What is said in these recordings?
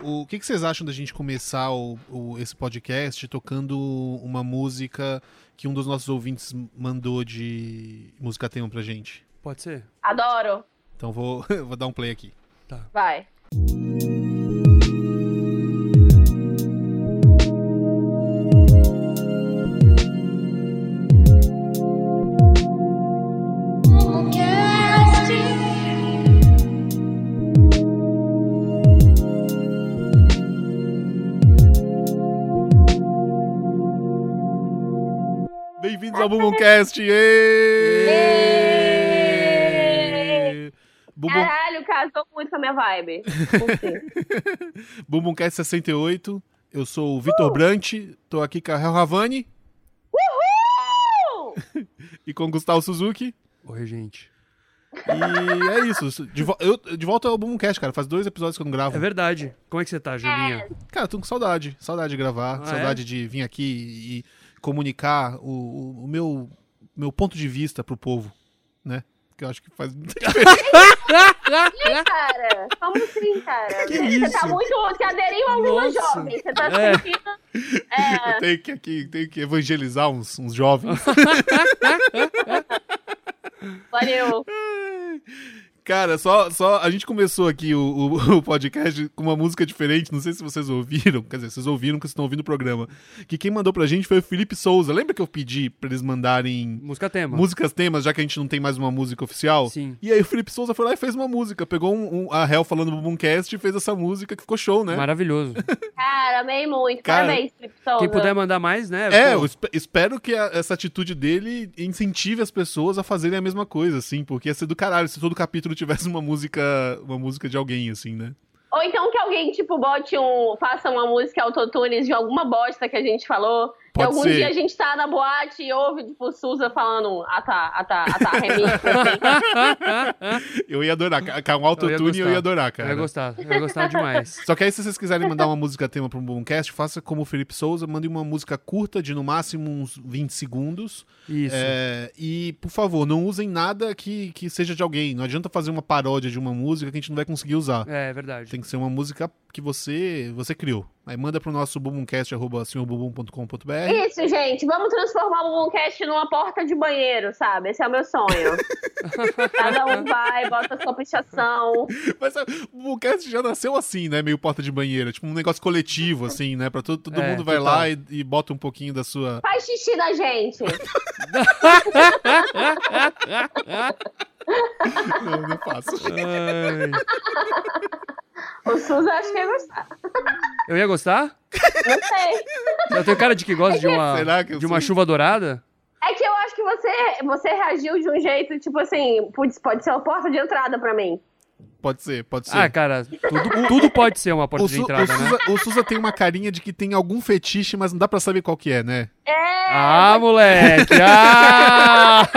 o que vocês acham da gente começar esse podcast tocando uma música que um dos nossos ouvintes mandou de música tema pra gente? Pode ser? Adoro. Então vou dar um play aqui. Tá. Vai. Bem-vindos ao Bumbumcast! Caralho, casou muito com a minha vibe. Bumbumcast 68. Eu sou o Vitor Brant, tô aqui com a Hel Havani. Uhul! E com o Gustavo Suzuki. Oi, gente. E é isso. De volta ao Bumbumcast, cara. Faz 2 episódios que eu não gravo. É verdade. Como é que você tá, Julinha? Cara, tô com saudade. Saudade de gravar. Saudade de vir aqui e comunicar o meu ponto de vista pro povo, né? Que eu acho que faz muita diferença. Ih, cara, como assim, cara? Que Você isso? tá muito... Você aderiu ao Lula Nossa. Jovem. Você tá sentindo... Eu tenho que evangelizar uns jovens. Valeu. Cara, só a gente começou aqui o podcast com uma música diferente, não sei se vocês ouviram, quer dizer, vocês ouviram porque vocês estão ouvindo o programa, que quem mandou pra gente foi o Felipe Souza. Lembra que eu pedi pra eles mandarem Música tema. músicas temas, já que a gente não tem mais uma música oficial? Sim. E aí o Felipe Souza foi lá e fez uma música, pegou a Hel falando do Bumbumcast e fez essa música que ficou show, né? Maravilhoso. Cara, amei muito. Cara, Parabéns, Felipe Souza. Quem puder mandar mais, né? É, Pô, eu espero que essa atitude dele incentive as pessoas a fazerem a mesma coisa, assim, porque ia ser do caralho se todo capítulo tivesse uma música de alguém, assim, né? Ou então que alguém, tipo, faça uma música autotunes de alguma bosta que a gente falou. Que Pode algum ser. dia a gente tá na boate e ouve, tipo, Souza falando, remix, assim. Eu ia adorar. Com um autotune eu ia adorar, cara. Eu ia gostar demais. Só que aí, se vocês quiserem mandar uma música tema para um Bumbumcast, faça como o Felipe Souza, mande uma música curta, de no máximo uns 20 segundos. Isso. E, por favor, não usem nada que seja de alguém. Não adianta fazer uma paródia de uma música que a gente não vai conseguir usar. É verdade. Tem que ser uma música que você criou. Aí manda pro nosso bumbumcast@senhorbumbum.com.br. Isso, gente. Vamos transformar o Bumbumcast numa porta de banheiro, sabe? Esse é o meu sonho. Cada um vai, bota sua pichação. Mas sabe, o Bumbumcast já nasceu assim, né? Meio porta de banheira. Tipo um negócio coletivo, assim, né? Pra todo mundo vai total. lá e bota um pouquinho da sua... Faz xixi da gente. Não faço. Ai. O Souza acho que ia gostar. Eu ia gostar? Não sei. Eu tenho cara de que gosta Será que eu de uma sou? chuva dourada? É que eu acho que você reagiu de um jeito, tipo assim, pode ser uma porta de entrada pra mim. Pode ser. Ah, cara, tudo pode ser uma porta de entrada, né? O Souza tem uma carinha de que tem algum fetiche, mas não dá pra saber qual que é, né? Ah, moleque! Ah!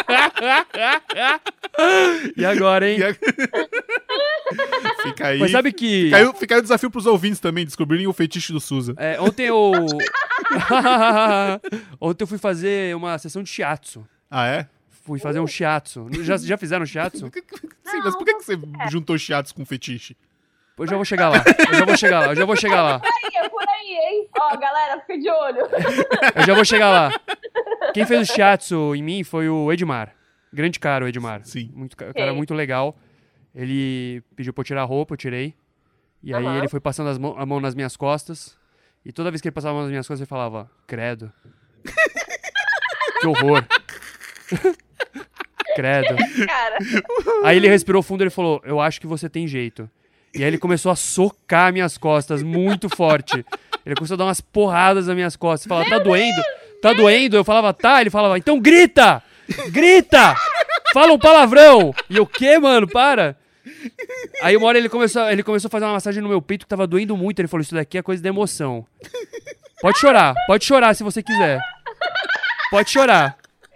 E agora, hein? Fica aí. Mas sabe que... Fica aí o desafio pros ouvintes também, descobrirem o fetiche do Souza. Ontem eu fui fazer uma sessão de shiatsu. Ah, é? Fui fazer um shiatsu. Já fizeram shiatsu? Sim, mas por que você juntou chiatos com fetiche? Eu já vou chegar lá. É por aí, hein? Ó, galera, fica de olho. Eu já vou chegar lá. Quem fez o shiatsu em mim foi o Edmar. Grande cara, o Edmar. Sim. Cara muito legal. Ele pediu pra eu tirar a roupa, eu tirei. E aí ele foi passando a mão nas minhas costas. E toda vez que ele passava a mão nas minhas costas, ele falava, credo. Que horror. Credo. Cara, Aí ele respirou fundo e ele falou, eu acho que você tem jeito. E aí ele começou a socar minhas costas muito forte. Ele começou a dar umas porradas nas minhas costas. Ele falava, tá doendo? Tá doendo? Eu falava, tá. Ele falava, então grita! Grita! Fala um palavrão! E eu, o quê, mano? Para! Aí uma hora ele começou a fazer uma massagem no meu peito que tava doendo muito. Ele falou, isso daqui é coisa da emoção. Pode chorar se você quiser. Pode chorar.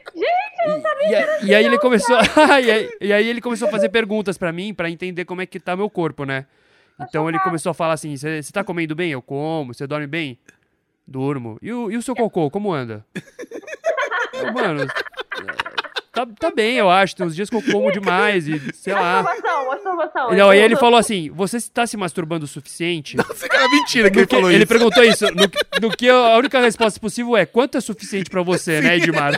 E aí ele começou e aí ele começou a fazer perguntas pra mim, pra entender como é que tá meu corpo, né? Então ele começou a falar assim, você tá comendo bem? Eu como. Você dorme bem? Durmo. E o seu cocô, como anda? Eu, mano, tá bem, eu acho. Tem uns dias que eu como demais e sei lá. Masturbação. Não, aí ele falou assim, você está se masturbando o suficiente? Nossa, cara, mentira que ele falou Ele isso. perguntou isso. No que a única resposta possível é, quanto é suficiente pra você, né, Edmar?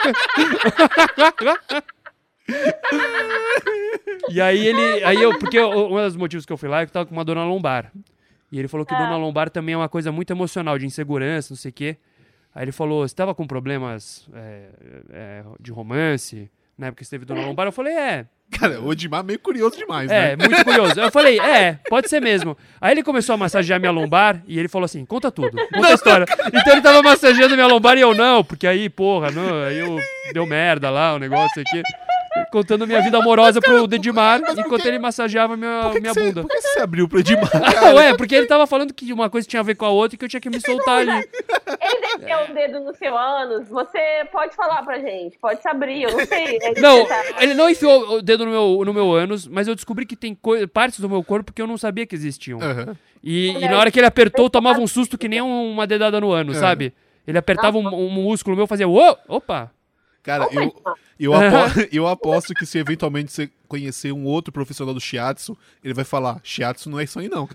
E aí porque um dos motivos que eu fui lá é que eu tava com uma dor na lombar. E ele falou que dor na lombar também é uma coisa muito emocional, de insegurança, não sei o quê. Aí ele falou, você tava com problemas de romance, né, porque você teve dor na lombar? Eu falei, Cara, o Edmar é meio curioso demais, né? muito curioso. Eu falei, pode ser mesmo. Aí ele começou a massagear minha lombar e ele falou assim, conta tudo, conta a história. Então ele tava massageando minha lombar e eu não, porque aí, porra, não, aí deu merda lá, o negócio aqui. Contando minha vida amorosa pro Edmar, enquanto ele massageava minha bunda. Por que você abriu pro Edmar, cara? Ué, porque ele tava falando que uma coisa tinha a ver com a outra e que eu tinha que me soltar ali. Ele desceu o dedo no seu ânus, você pode falar pra gente, pode se abrir, eu não sei. Não, ele não enfiou o dedo no meu ânus, mas eu descobri que tem partes do meu corpo que eu não sabia que existiam. Aham. E na hora que ele apertou, eu tomava um susto que nem uma dedada no ânus, sabe? Ele apertava um músculo meu, fazia, opa! Cara, eu aposto que se eventualmente você conhecer um outro profissional do shiatsu, ele vai falar, shiatsu não é isso aí não.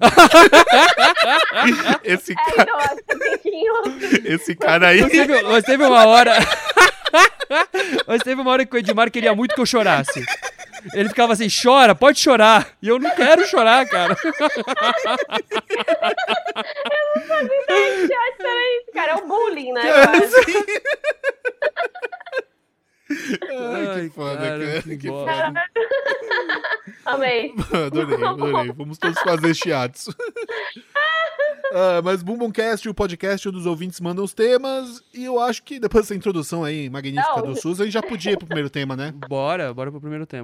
Esse cara, Então, acho que tem que ir esse cara aí... Mas teve uma hora... Mas teve uma hora que o Edmar queria muito que eu chorasse. Ele ficava assim, chora, pode chorar. E eu não quero chorar, cara. Cara, é o bullying, né? Ai, que foda, cara. que Que bosta. Amei. Adorei. Vamos todos fazer shiatsu. Mas Bumbumcast, o podcast onde os ouvintes mandam os temas. E eu acho que depois dessa introdução aí magnífica do SUS, a gente já podia ir pro primeiro tema, né? Bora pro primeiro tema.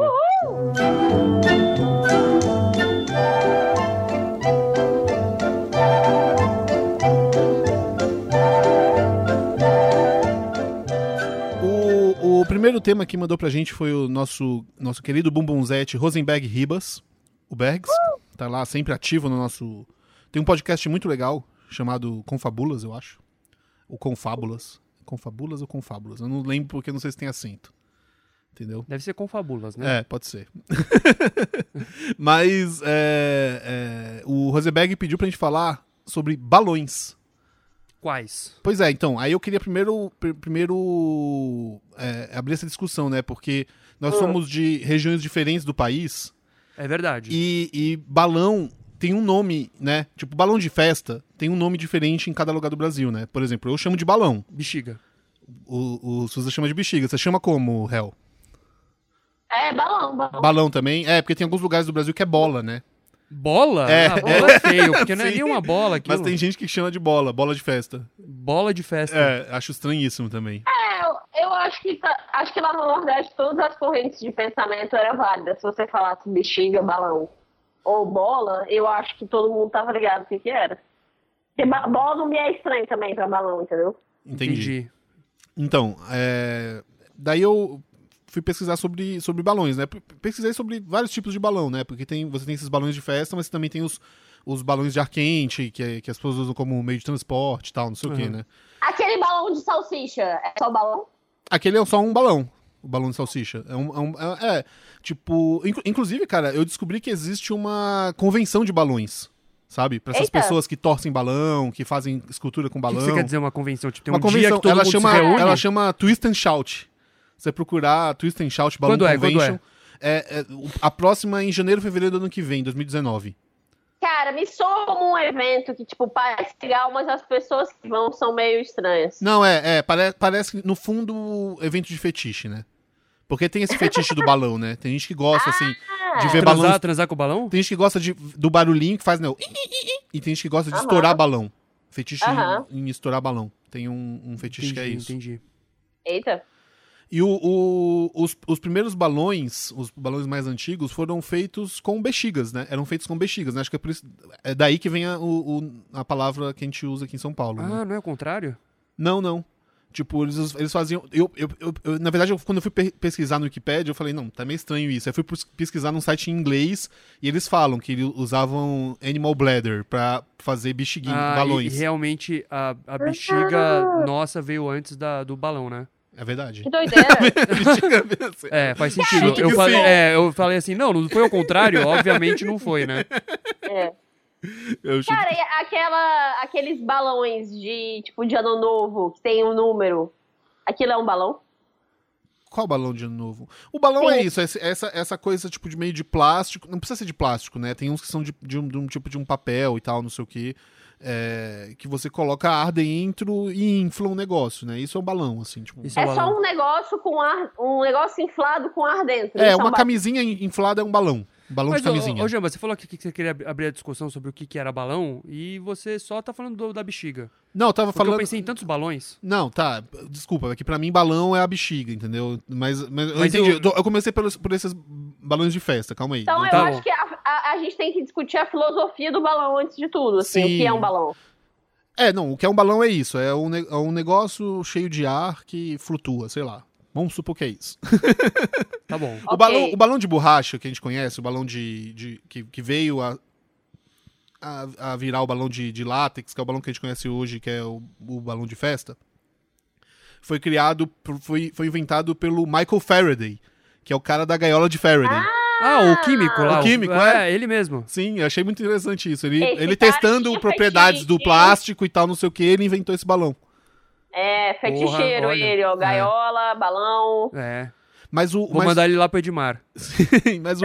O primeiro tema que mandou pra gente foi o nosso querido Bumbumzete Rosenberg Ribas, o Bergs. Tá lá sempre ativo no nosso... Tem um podcast muito legal chamado Confabulas, eu acho. Ou Confábulas. Confabulas ou Confábulas? Eu não lembro porque não sei se tem acento. Entendeu? Deve ser Confabulas, né? Pode ser. Mas o Rosenberg pediu pra gente falar sobre balões. Quais? Pois é, então, aí eu queria primeiro abrir essa discussão, né? Porque nós somos de regiões diferentes do país. É verdade. E balão tem um nome, né? Tipo, balão de festa tem um nome diferente em cada lugar do Brasil, né? Por exemplo, eu chamo de balão. Bexiga. O Suza chama de bexiga. Você chama como, Hel? Balão. Balão também? Porque tem alguns lugares do Brasil que é bola, né? Bola? Bola é feio, porque não é Sim. nenhuma bola aquilo. Mas tem gente que chama de bola de festa. Bola de festa. Acho estranhíssimo também. Eu acho que lá no Nordeste todas as correntes de pensamento eram válidas. Se você falasse bexiga, balão ou bola, eu acho que todo mundo tava ligado o que era. Porque bola não me é estranho também pra balão, entendeu? Entendi. Então, daí eu fui pesquisar sobre balões, né? Pesquisei sobre vários tipos de balão, né? Porque você tem esses balões de festa, mas também tem os balões de ar quente, que as pessoas usam como meio de transporte e tal, não sei o quê, né? Aquele balão de salsicha, é só balão? Aquele é só um balão, o balão de salsicha. Inclusive, cara, eu descobri que existe uma convenção de balões, sabe? Pra essas pessoas que torcem balão, que fazem escultura com O balão. que você quer dizer uma convenção? Tipo, tem Uma um dia convenção, que todo mundo se reúne? ela chama Twist and Shout. Você procurar Twist and Shout Balloon Convention. A próxima é em janeiro, fevereiro do ano que vem, 2019. Cara, me soa como um evento que, tipo, parece legal, mas as pessoas que vão são meio estranhas. Não, parece, no fundo, evento de fetiche, né? Porque tem esse fetiche do balão, né? Tem gente que gosta, assim, de ver balão. Transar com o balão? Tem gente que gosta do barulhinho que faz, né? E tem gente que gosta de estourar balão. Fetiche em estourar balão. Tem um fetiche que é isso. Entendi. Eita. E os primeiros balões, os balões mais antigos, foram feitos com bexigas, né? Eram feitos com bexigas, né? Acho que é daí que vem a palavra que a gente usa aqui em São Paulo. Ah, né? não é o contrário? Não. Tipo, eles faziam... na verdade, quando eu fui pesquisar no Wikipedia, eu falei, não, tá meio estranho isso. Aí fui pesquisar num site em inglês e eles falam que eles usavam animal bladder pra fazer bexiguinha, balões. E realmente a bexiga nossa veio antes do balão, né? É verdade. Que doideira. Faz sentido. Chuto que sim. Eu falei assim, não foi ao contrário? Obviamente não foi, né? É. Eu chuto Cara, e aqueles balões de, tipo, de ano novo, que tem um número, aquilo é um balão? Qual balão de ano novo? O balão Sim. é isso, essa coisa tipo de meio de plástico. Não precisa ser de plástico, né? Tem uns que são de um tipo de um papel e tal, não sei o quê. Que você coloca ar dentro e infla um negócio, né? Isso é um balão, assim. Tipo, Isso É balão. só um negócio com ar, um negócio inflado com ar dentro. é Isso uma um camisinha inflada é um balão. Um balão Mas, de camisinha. ô Jamba, você falou que você queria abrir a discussão sobre o que era balão e você só tá falando da bexiga. Não, eu tava Porque falando. eu pensei em tantos balões. Não, tá. Desculpa, é que pra mim balão é a bexiga, entendeu? Mas eu Mas entendi. Eu comecei por esses balões de festa, calma aí. Então eu Tá bom. acho que a gente tem que discutir a filosofia do balão antes de tudo, assim, o Sim. que é um balão. Não, o que é um balão é isso. É um negócio cheio de ar que flutua, sei lá. Vamos supor que é isso. Tá bom. Ok. O balão de borracha que a gente conhece, o balão que veio a virar o balão de látex, que é o balão que a gente conhece hoje, que é o balão de festa, foi inventado pelo Michael Faraday, que é o cara da gaiola de Faraday. O químico lá. O químico, ele mesmo. Sim, eu achei muito interessante isso. Ele Esse testando cara tinha propriedades do fetiche. plástico e tal, não sei o que, ele inventou esse balão. É, feticheiro Porra, olha. ele, ó, gaiola, balão. É. Mas Vou mandar ele lá pro Edmar. mas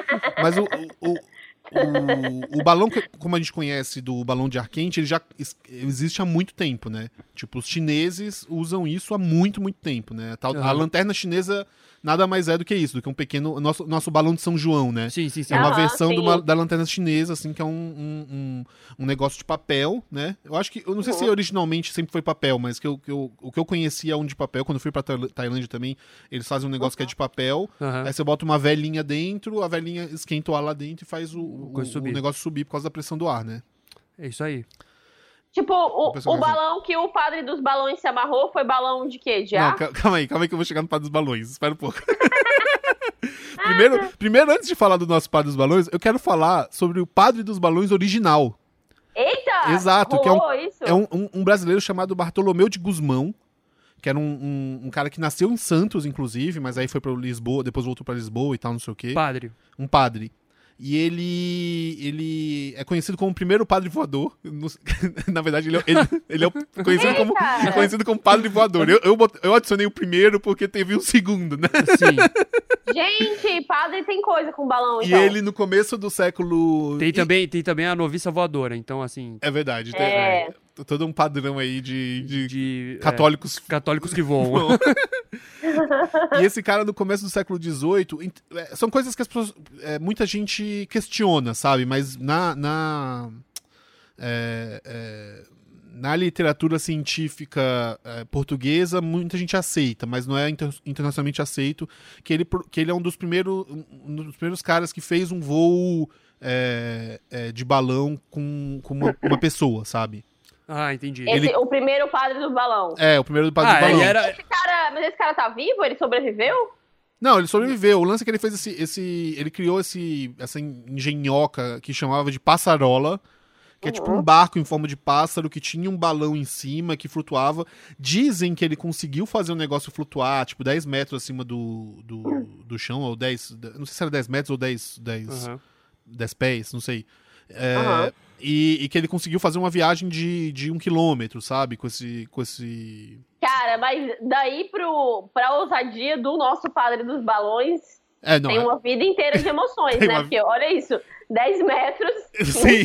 o balão, como a gente conhece do balão de ar quente, ele já existe há muito tempo, né? Tipo, os chineses usam isso há muito, muito tempo, né? A lanterna chinesa nada mais é do que isso, do que um pequeno... Nosso balão de São João, né? Sim. É uma versão sim. da lanterna chinesa, assim, que é um negócio de papel, né? Eu acho que... Eu não sei se originalmente sempre foi papel, mas o que eu conhecia um de papel, quando eu fui pra Tailândia também, eles fazem um negócio que é de papel, Aham. aí você bota uma velinha dentro, a velinha esquenta o ar lá dentro e faz o subir. negócio subir por causa da pressão do ar, né? É isso aí. Tipo, o personagem. balão que o padre dos balões se amarrou foi balão de quê? De Não, ar? calma aí que eu vou chegar no Padre dos Balões, espera um pouco. primeiro, antes de falar do nosso Padre dos Balões, eu quero falar sobre o Padre dos Balões original. Eita! Exato, que é rolou isso? um brasileiro chamado Bartolomeu de Gusmão, que era um cara que nasceu em Santos, inclusive, mas aí foi pra Lisboa, depois voltou pra Lisboa e tal, não sei o quê. Padre. Um padre. E ele é conhecido como o primeiro padre voador. Na verdade, ele é conhecido como padre voador. Eu adicionei o primeiro porque teve um segundo, né? Sim. Gente, padre tem coisa com balão, E então. ele, no começo do século... Tem também a noviça voadora, então assim... É verdade. É. Tem todo um padrão aí de é, católicos. católicos que voam. E esse cara, no começo do século XVIII, são coisas que as pessoas, muita gente questiona, sabe? Mas na literatura científica portuguesa, muita gente aceita, mas não é internacionalmente aceito, que ele é um dos primeiros caras que fez um voo de balão com uma pessoa, sabe? Ah, entendi. O primeiro padre do balão. O primeiro do padre do balão. ele era... Mas esse cara tá vivo? Ele sobreviveu? Não, ele sobreviveu. O lance é que ele fez ele criou essa engenhoca que chamava de passarola, que é tipo um barco em forma de pássaro que tinha um balão em cima que flutuava. Dizem que ele conseguiu fazer o negócio flutuar, tipo, 10 metros acima do chão, ou 10... Não sei se era 10 metros ou 10 pés, não sei. E que ele conseguiu fazer uma viagem de 1 quilômetro, sabe? Com esse... Cara, mas daí pra ousadia do nosso padre dos balões, tem uma vida inteira de emoções, né? Porque olha isso, 10 metros... Sim.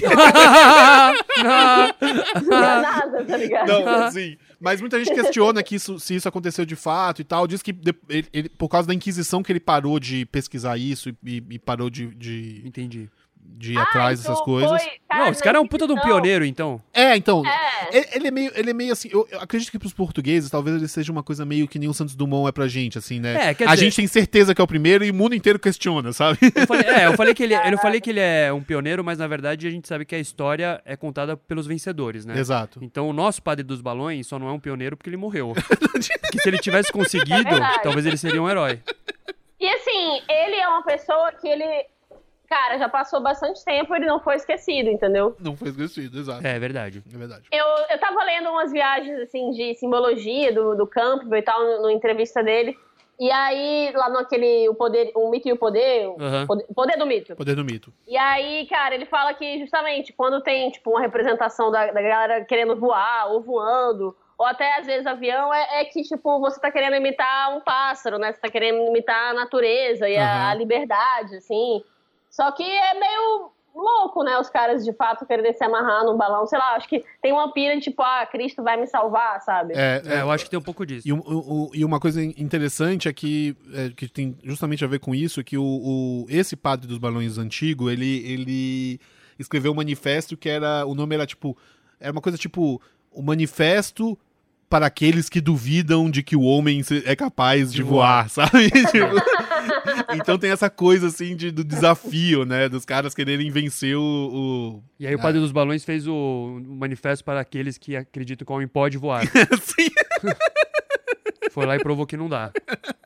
Não é nada, tá ligado? Não, sim. Mas muita gente questiona se isso aconteceu de fato e tal. Diz que ele, por causa da Inquisição que ele parou de pesquisar isso e parou de Entendi. ir atrás dessas coisas. Não, esse cara é um puta de um pioneiro, então. Então. Ele é meio assim. Eu acredito que pros portugueses, talvez ele seja uma coisa meio que nem o Santos Dumont é pra gente, assim, né? Quer a dizer... gente tem certeza que é o primeiro e o mundo inteiro questiona, sabe? Eu falei que ele é um pioneiro, mas na verdade a gente sabe que a história é contada pelos vencedores, né? Exato. Então o nosso padre dos balões só não é um pioneiro porque ele morreu. Que se ele tivesse conseguido, talvez ele seria um herói. E assim, ele é uma pessoa que cara, já passou bastante tempo e ele não foi esquecido, entendeu? Não foi esquecido, exato. É verdade. É verdade. Eu tava lendo umas viagens, assim, de simbologia do Campbell e tal, no entrevista dele. E aí, lá naquele O Mito e o Poder, o Poder do Mito. Poder do Mito. E aí, cara, ele fala que justamente quando tem, tipo, uma representação da galera querendo voar ou voando, ou até às vezes avião, é que, tipo, você tá querendo imitar um pássaro, né? Você tá querendo imitar a natureza e a liberdade, assim. Só que é meio louco, né? Os caras, de fato, quererem se amarrar num balão. Sei lá, acho que tem uma pira de, tipo, Cristo vai me salvar, sabe? Eu acho que tem um pouco disso. E uma coisa interessante é que tem justamente a ver com isso, que esse padre dos balões antigo, ele escreveu um manifesto que o nome era, tipo, era uma coisa tipo, o manifesto para aqueles que duvidam de que o homem é capaz de voar, sabe? Então tem essa coisa, assim, do desafio, né? Dos caras quererem vencer o... E aí o Padre dos Balões fez o manifesto para aqueles que acreditam que o homem pode voar. Sim. Foi lá e provou que não dá.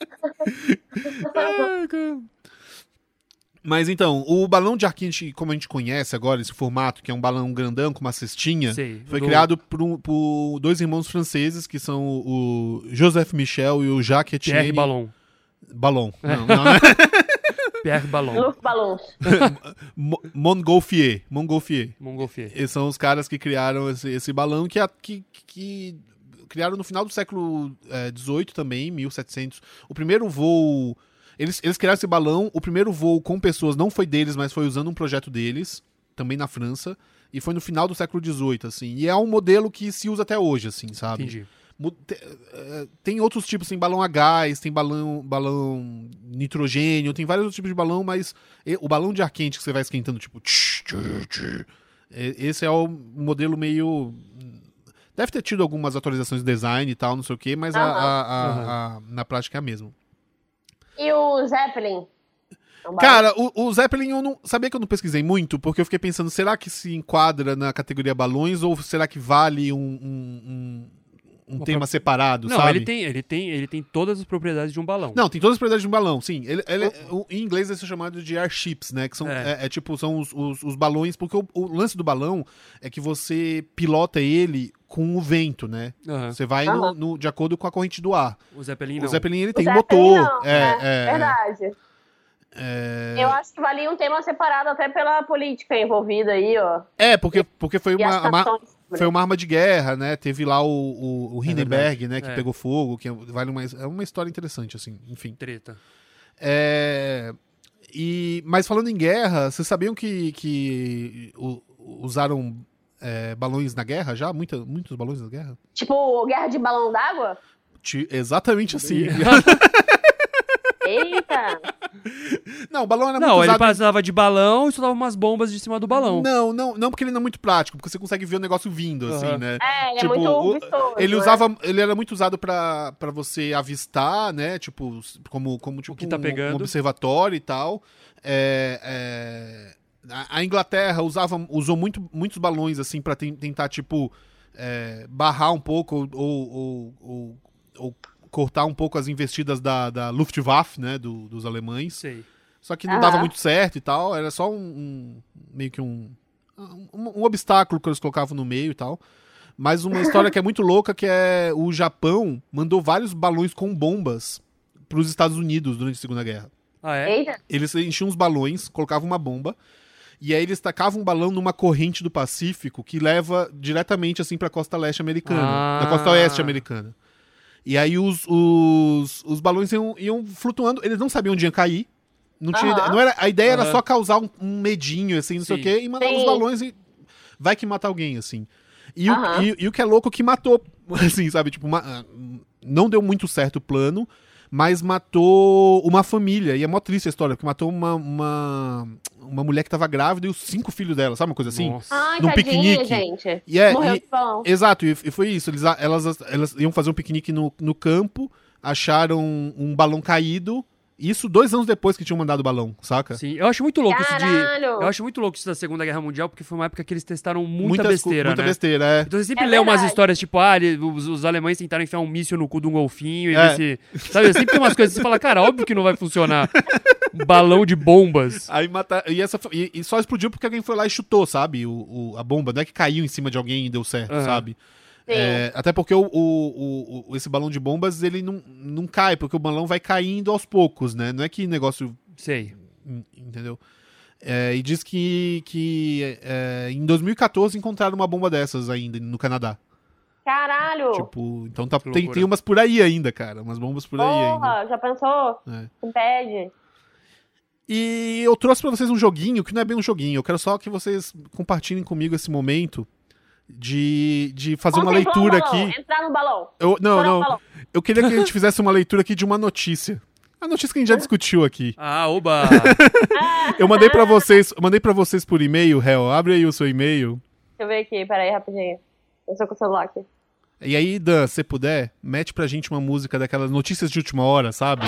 Ai, cara. Mas então, o balão de ar quente, como a gente conhece agora, esse formato, que é um balão grandão com uma cestinha, foi criado por dois irmãos franceses, que são o Joseph Michel e o Jacques Etienne. Pierre Ballon. Ballon. Não é? Pierre Ballon. Luc Ballons. Montgolfier. Montgolfier. São os caras que criaram esse balão, que criaram no final do século XVIII também, 1700. O primeiro voo... Eles criaram esse balão, o primeiro voo com pessoas não foi deles, mas foi usando um projeto deles, também na França, e foi no final do século XVIII, assim. E é um modelo que se usa até hoje, assim, sabe? Entendi. Tem outros tipos, tem balão a gás, tem balão nitrogênio, tem vários outros tipos de balão, mas o balão de ar quente que você vai esquentando, tipo... Esse é o modelo meio... Deve ter tido algumas atualizações de design e tal, não sei o quê, mas na prática é a mesma. E o Zeppelin? Cara, o Zeppelin eu não... Sabia que eu não pesquisei muito? Porque eu fiquei pensando, será que se enquadra na categoria balões ou será que vale um tema separado, não, sabe? Ele tem todas as propriedades de um balão. Não, tem todas as propriedades de um balão, sim. Em inglês eles são chamados de airships, né? Que são, tipo, são os balões, porque o lance do balão é que você pilota ele com o vento, né? Você vai de acordo com a corrente do ar. O Zeppelin não. O Zeppelin ele tem um motor. Verdade. Eu acho que valia um tema separado até pela política envolvida aí, ó. Porque foi uma arma de guerra, né? Teve lá o Hindenburg, né? Que pegou fogo, que é uma história interessante, assim, enfim. Treta. Mas falando em guerra, vocês sabiam que usaram balões na guerra já? Muitos balões na guerra? Tipo, guerra de balão d'água? Exatamente assim. Eita! Não, o balão era muito usado... Não, ele passava de balão e soltava umas bombas de cima do balão. Não, porque ele não é muito prático, porque você consegue ver o negócio vindo, assim, né? Ele é muito vistoso, ele era muito usado pra você avistar, né? Tipo, como tipo, o que tá pegando. Um observatório e tal. A Inglaterra usou muitos balões, assim, pra tentar, tipo, barrar um pouco ou cortar um pouco as investidas da Luftwaffe, né, dos alemães. Sei. Só que não dava muito certo e tal, era só meio que um obstáculo que eles colocavam no meio e tal. Mas uma história que é muito louca, que é o Japão mandou vários balões com bombas pros Estados Unidos durante a Segunda Guerra. Ah, é? Eita. Eles enchiam os balões, colocavam uma bomba, e aí eles tacavam um balão numa corrente do Pacífico que leva diretamente, assim, pra costa leste americana, da costa oeste americana. E aí os balões iam flutuando, eles não sabiam onde ia cair. Não tinha ideia, a ideia era só causar um medinho, assim, não sei o quê, e mandar os balões e vai que mata alguém, assim. E o que é louco que matou, assim, sabe? Tipo, não deu muito certo o plano, mas matou uma família. E é mó triste a história, porque matou uma mulher que tava grávida e os 5 filhos dela, sabe uma coisa assim? Nossa. Ai, num tadinha, piquenique. gente. Morreu de balão. Exato, e foi isso. Elas iam fazer um piquenique no campo, acharam um balão caído. Isso 2 anos depois que tinham mandado o balão, saca? Sim, eu acho muito louco Caralho! Eu acho muito louco isso da Segunda Guerra Mundial, porque foi uma época que eles testaram muita besteira, muita né? besteira, é. Então você sempre É lê umas verdade. histórias tipo, os alemães tentaram enfiar um míssil no cu de um golfinho e ver se... Sabe, sempre tem umas coisas que você fala, cara, óbvio que não vai funcionar. Um balão de bombas. Aí e só explodiu porque alguém foi lá e chutou, sabe? A bomba, não é que caiu em cima de alguém e deu certo, sabe? Sim. Até porque esse balão de bombas, ele não cai, porque o balão vai caindo aos poucos, né? Não é que negócio... Sei. Entendeu? E diz que em 2014 encontraram uma bomba dessas ainda no Canadá. Caralho! Tipo, então Que tem loucura. umas por aí ainda, cara. Umas bombas por aí ainda. Porra, já pensou? É. Impede. E eu trouxe pra vocês um joguinho, que não é bem um joguinho. Eu quero só que vocês compartilhem comigo esse momento de fazer uma Contemplar leitura o balão, aqui. Entrar no balão. Não, Entrar no não. balão. Eu queria que a gente fizesse uma leitura aqui de uma notícia. A notícia que a gente já discutiu aqui. Ah, oba! Eu mandei pra vocês por e-mail, Hel. Abre aí o seu e-mail. Deixa eu ver aqui, peraí, rapidinho. Eu sou com o celular aqui. E aí, Dan, se puder, mete pra gente uma música daquelas notícias de última hora, sabe?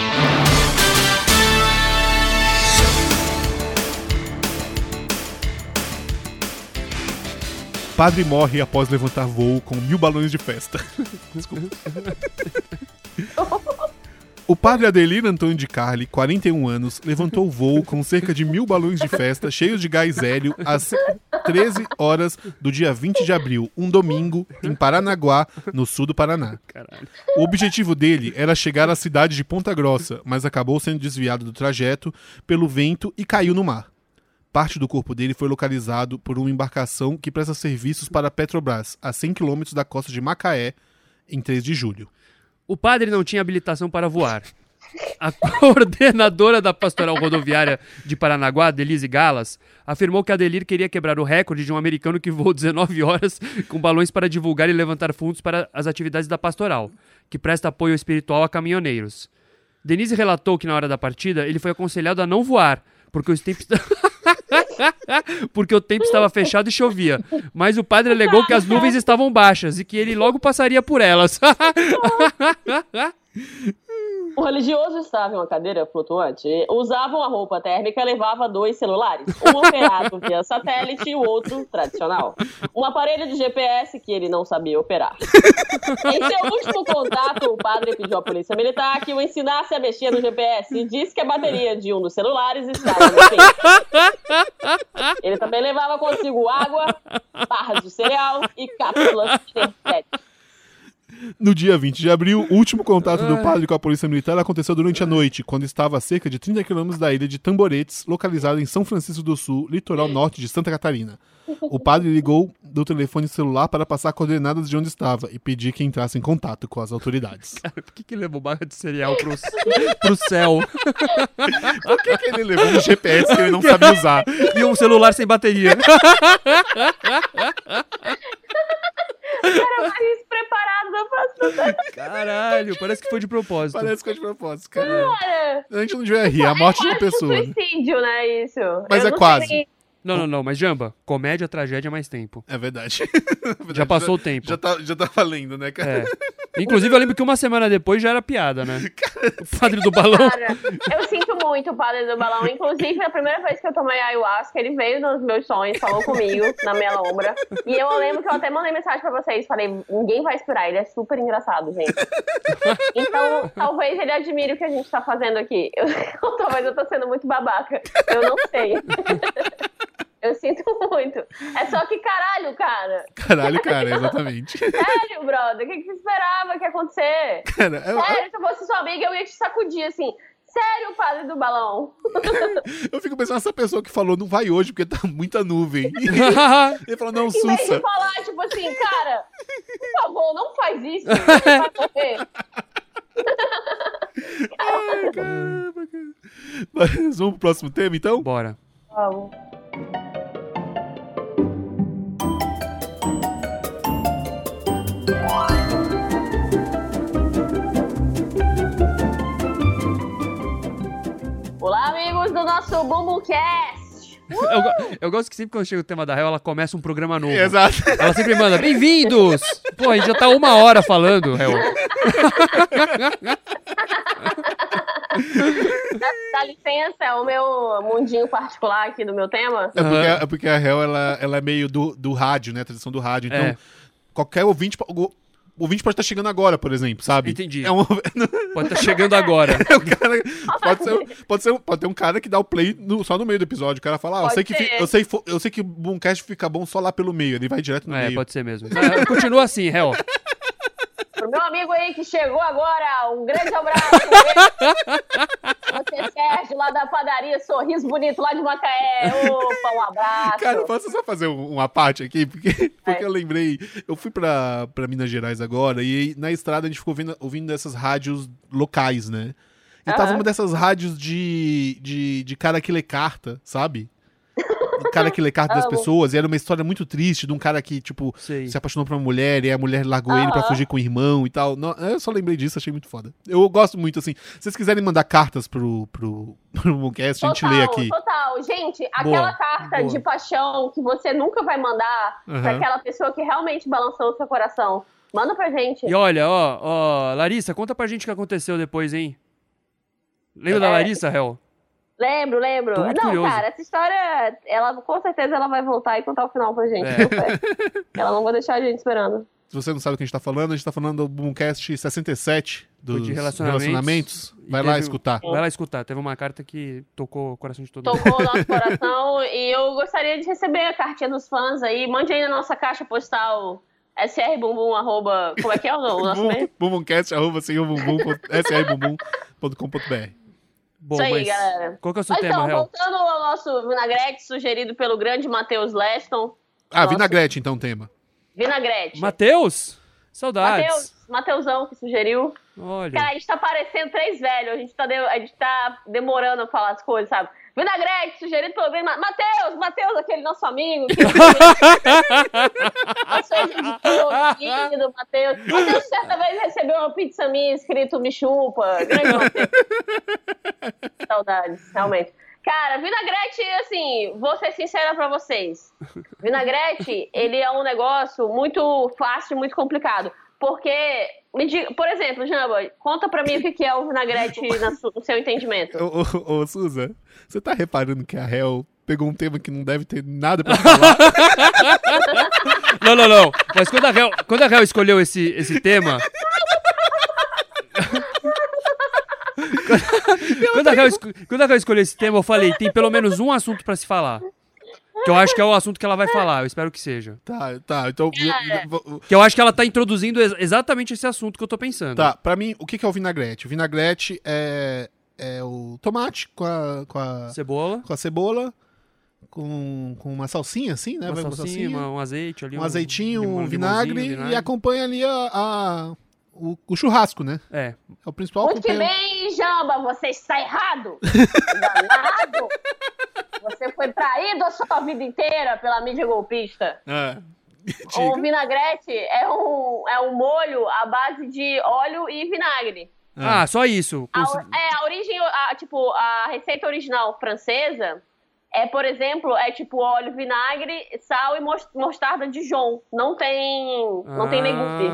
Padre morre após levantar voo com 1000 balões de festa. Desculpa. O padre Adelino Antônio de Carli, 41 anos, levantou voo com cerca de 1000 balões de festa cheios de gás hélio às 13 horas do dia 20 de abril, um domingo, em Paranaguá, no sul do Paraná. Caralho. O objetivo dele era chegar à cidade de Ponta Grossa, mas acabou sendo desviado do trajeto pelo vento e caiu no mar. Parte do corpo dele foi localizado por uma embarcação que presta serviços para a Petrobras, a 100 km da costa de Macaé, em 3 de julho. O padre não tinha habilitação para voar. A coordenadora da Pastoral Rodoviária de Paranaguá, Denise Galas, afirmou que Adelir queria quebrar o recorde de um americano que voou 19 horas com balões para divulgar e levantar fundos para as atividades da pastoral, que presta apoio espiritual a caminhoneiros. Denise relatou que na hora da partida ele foi aconselhado a não voar, porque o tempo estava fechado e chovia. Mas o padre alegou que as nuvens estavam baixas e que ele logo passaria por elas. O religioso estava em uma cadeira flutuante, usava uma roupa térmica e levava 2 celulares, um operado via satélite e o outro tradicional. Um aparelho de GPS que ele não sabia operar. Em seu último contato, o padre pediu à polícia militar que o ensinasse a mexer no GPS e disse que a bateria de um dos celulares estava no fim. Ele também levava consigo água, barras de cereal e cápsulas de energético. No dia 20 de abril, o último contato do padre com a polícia militar aconteceu durante a noite, quando estava a cerca de 30 quilômetros da ilha de Tamboretes, localizada em São Francisco do Sul, litoral norte de Santa Catarina. O padre ligou do telefone celular para passar coordenadas de onde estava e pedir que entrasse em contato com as autoridades. Cara, por que levou barra de cereal pro céu? Por que ele levou um GPS que ele não sabe usar? E um celular sem bateria. Era mais preparado da pastoral. Caralho, parece que foi de propósito. Parece que é de propósito, cara. Cara, A gente não devia rir, a morte de uma quase pessoa. um suicídio, né, isso? Mas Eu é não quase. sei- Não, mas Jamba, comédia, tragédia, mais tempo. É verdade. Já passou o tempo. Já tá valendo, né, cara? É. Inclusive, eu lembro que uma semana depois já era piada, né? O padre do balão. Cara, eu sinto muito o padre do balão. Inclusive, a primeira vez que eu tomei ayahuasca, ele veio nos meus sonhos, falou comigo, na minha lombra. E eu lembro que eu até mandei mensagem pra vocês. Falei, ninguém vai esperar, ele é super engraçado, gente. Então, talvez ele admire o que a gente tá fazendo aqui. Talvez eu tô sendo muito babaca. Eu não sei. Eu sinto muito. É só que caralho, cara. Caralho, cara, exatamente. Sério, brother. O que você esperava que ia acontecer? Cara, Sério, se eu fosse sua amiga, eu ia te sacudir assim. Sério, padre do balão. eu fico pensando nessa pessoa que falou, não vai hoje porque tá muita nuvem. Ele falou, não, Em vez de sussa. falar, tipo assim, cara, por favor, não faz isso. Você vai morrer. Ai, caramba, cara. Mas vamos pro próximo tema, então? Bora. Vamos. Olá, amigos do nosso BumboCast. Eu gosto que sempre quando chega o tema da Hel, ela começa um programa novo. Exato. Ela sempre manda, bem-vindos! Pô, a gente já tá 1 hora falando, Hel. Dá licença, é o meu mundinho particular aqui do meu tema. É porque a Hel, ela é meio do rádio, né? A tradição do rádio. Então, É. qualquer ouvinte O ouvinte pode estar chegando agora, por exemplo, sabe? Entendi. É um... Pode estar chegando agora. É o cara, pode ter um cara que dá o play só no meio do episódio. O cara fala, eu sei que o Boomcast fica bom só lá pelo meio. Ele vai direto no meio. Pode ser mesmo. Continua assim, Hel. Pro meu amigo aí que chegou agora, um grande abraço. Você, Sérgio, lá da padaria Sorriso Bonito, lá de Macaé. Opa, um abraço. Cara, posso só fazer uma parte aqui? Porque eu lembrei, eu fui pra Minas Gerais agora e aí, na estrada a gente ficou ouvindo essas rádios locais, né? E tava uma dessas rádios de cara que lê carta, sabe? O cara que lê carta das pessoas, e era uma história muito triste de um cara que, tipo, se apaixonou por uma mulher e a mulher largou ele pra fugir com o irmão e tal. Não, eu só lembrei disso, achei muito foda. Eu gosto muito, assim. Se vocês quiserem mandar cartas pro Boomcast, a gente lê aqui. Total. Gente, aquela carta de paixão que você nunca vai mandar pra aquela pessoa que realmente balançou o seu coração. Manda pra gente. E olha, Larissa, conta pra gente o que aconteceu depois, hein? Lembra da Larissa, Hel? Lembro. Não, curioso. Cara, essa história, com certeza ela vai voltar e contar o final pra gente. Ela não vai deixar a gente esperando. Se você não sabe o que a gente tá falando do Boomcast 67 dos relacionamentos. Vai lá escutar. Vai lá escutar. Teve uma carta que tocou o coração de todo mundo. Tocou o nosso coração e eu gostaria de receber a cartinha dos fãs aí. Mande aí na nossa caixa postal srbumbum, como é que é o nosso e-mail? Bumbumcast, srbumbum.com.br. Bom, isso aí, galera. Qual que é o seu tema, então, Hel? voltando ao nosso vinagrete sugerido pelo grande Matheus Leston. Vinagrete, então, tema. Vinagrete. Matheus? Saudades. Mateusão que sugeriu. Olha. Cara, a gente tá parecendo três velhos. A gente tá demorando a falar as coisas, sabe? Vinagrete, sugerido pelo Matheus, aquele nosso amigo. Matheus certa vez recebeu uma pizza minha escrito me chupa. Grande Matheus. Saudades, realmente. Cara, vinagrete, assim, vou ser sincera pra vocês. Vinagrete, ele é um negócio muito fácil, muito complicado. Porque, por exemplo, Jamba, conta pra mim o que é o vinagrete no seu entendimento. Ô, Suza, você tá reparando que a Hel pegou um tema que não deve ter nada pra falar? Não. Mas quando a Hel escolheu esse tema... Quando a Hel escolheu esse tema, eu falei, tem pelo menos um assunto pra se falar. Que eu acho que é o assunto que ela vai falar, eu espero que seja. Tá, então... Que eu acho que ela tá introduzindo exatamente esse assunto que eu tô pensando. Tá, pra mim, o que é o vinagrete? O vinagrete é o tomate com a cebola. Com a cebola, com uma salsinha, assim, né? Uma salsinha, um azeite ali. Um azeitinho, um vinagre, e acompanha ali o churrasco, né? É o principal. Muito que bem, Jamba, você está errado. Danado. Você foi traído a sua vida inteira pela mídia golpista. O vinagrete é um molho à base de óleo e vinagre. Só isso. A receita original francesa por exemplo, óleo, vinagre, sal e mostarda de Dijon. Não tem legume.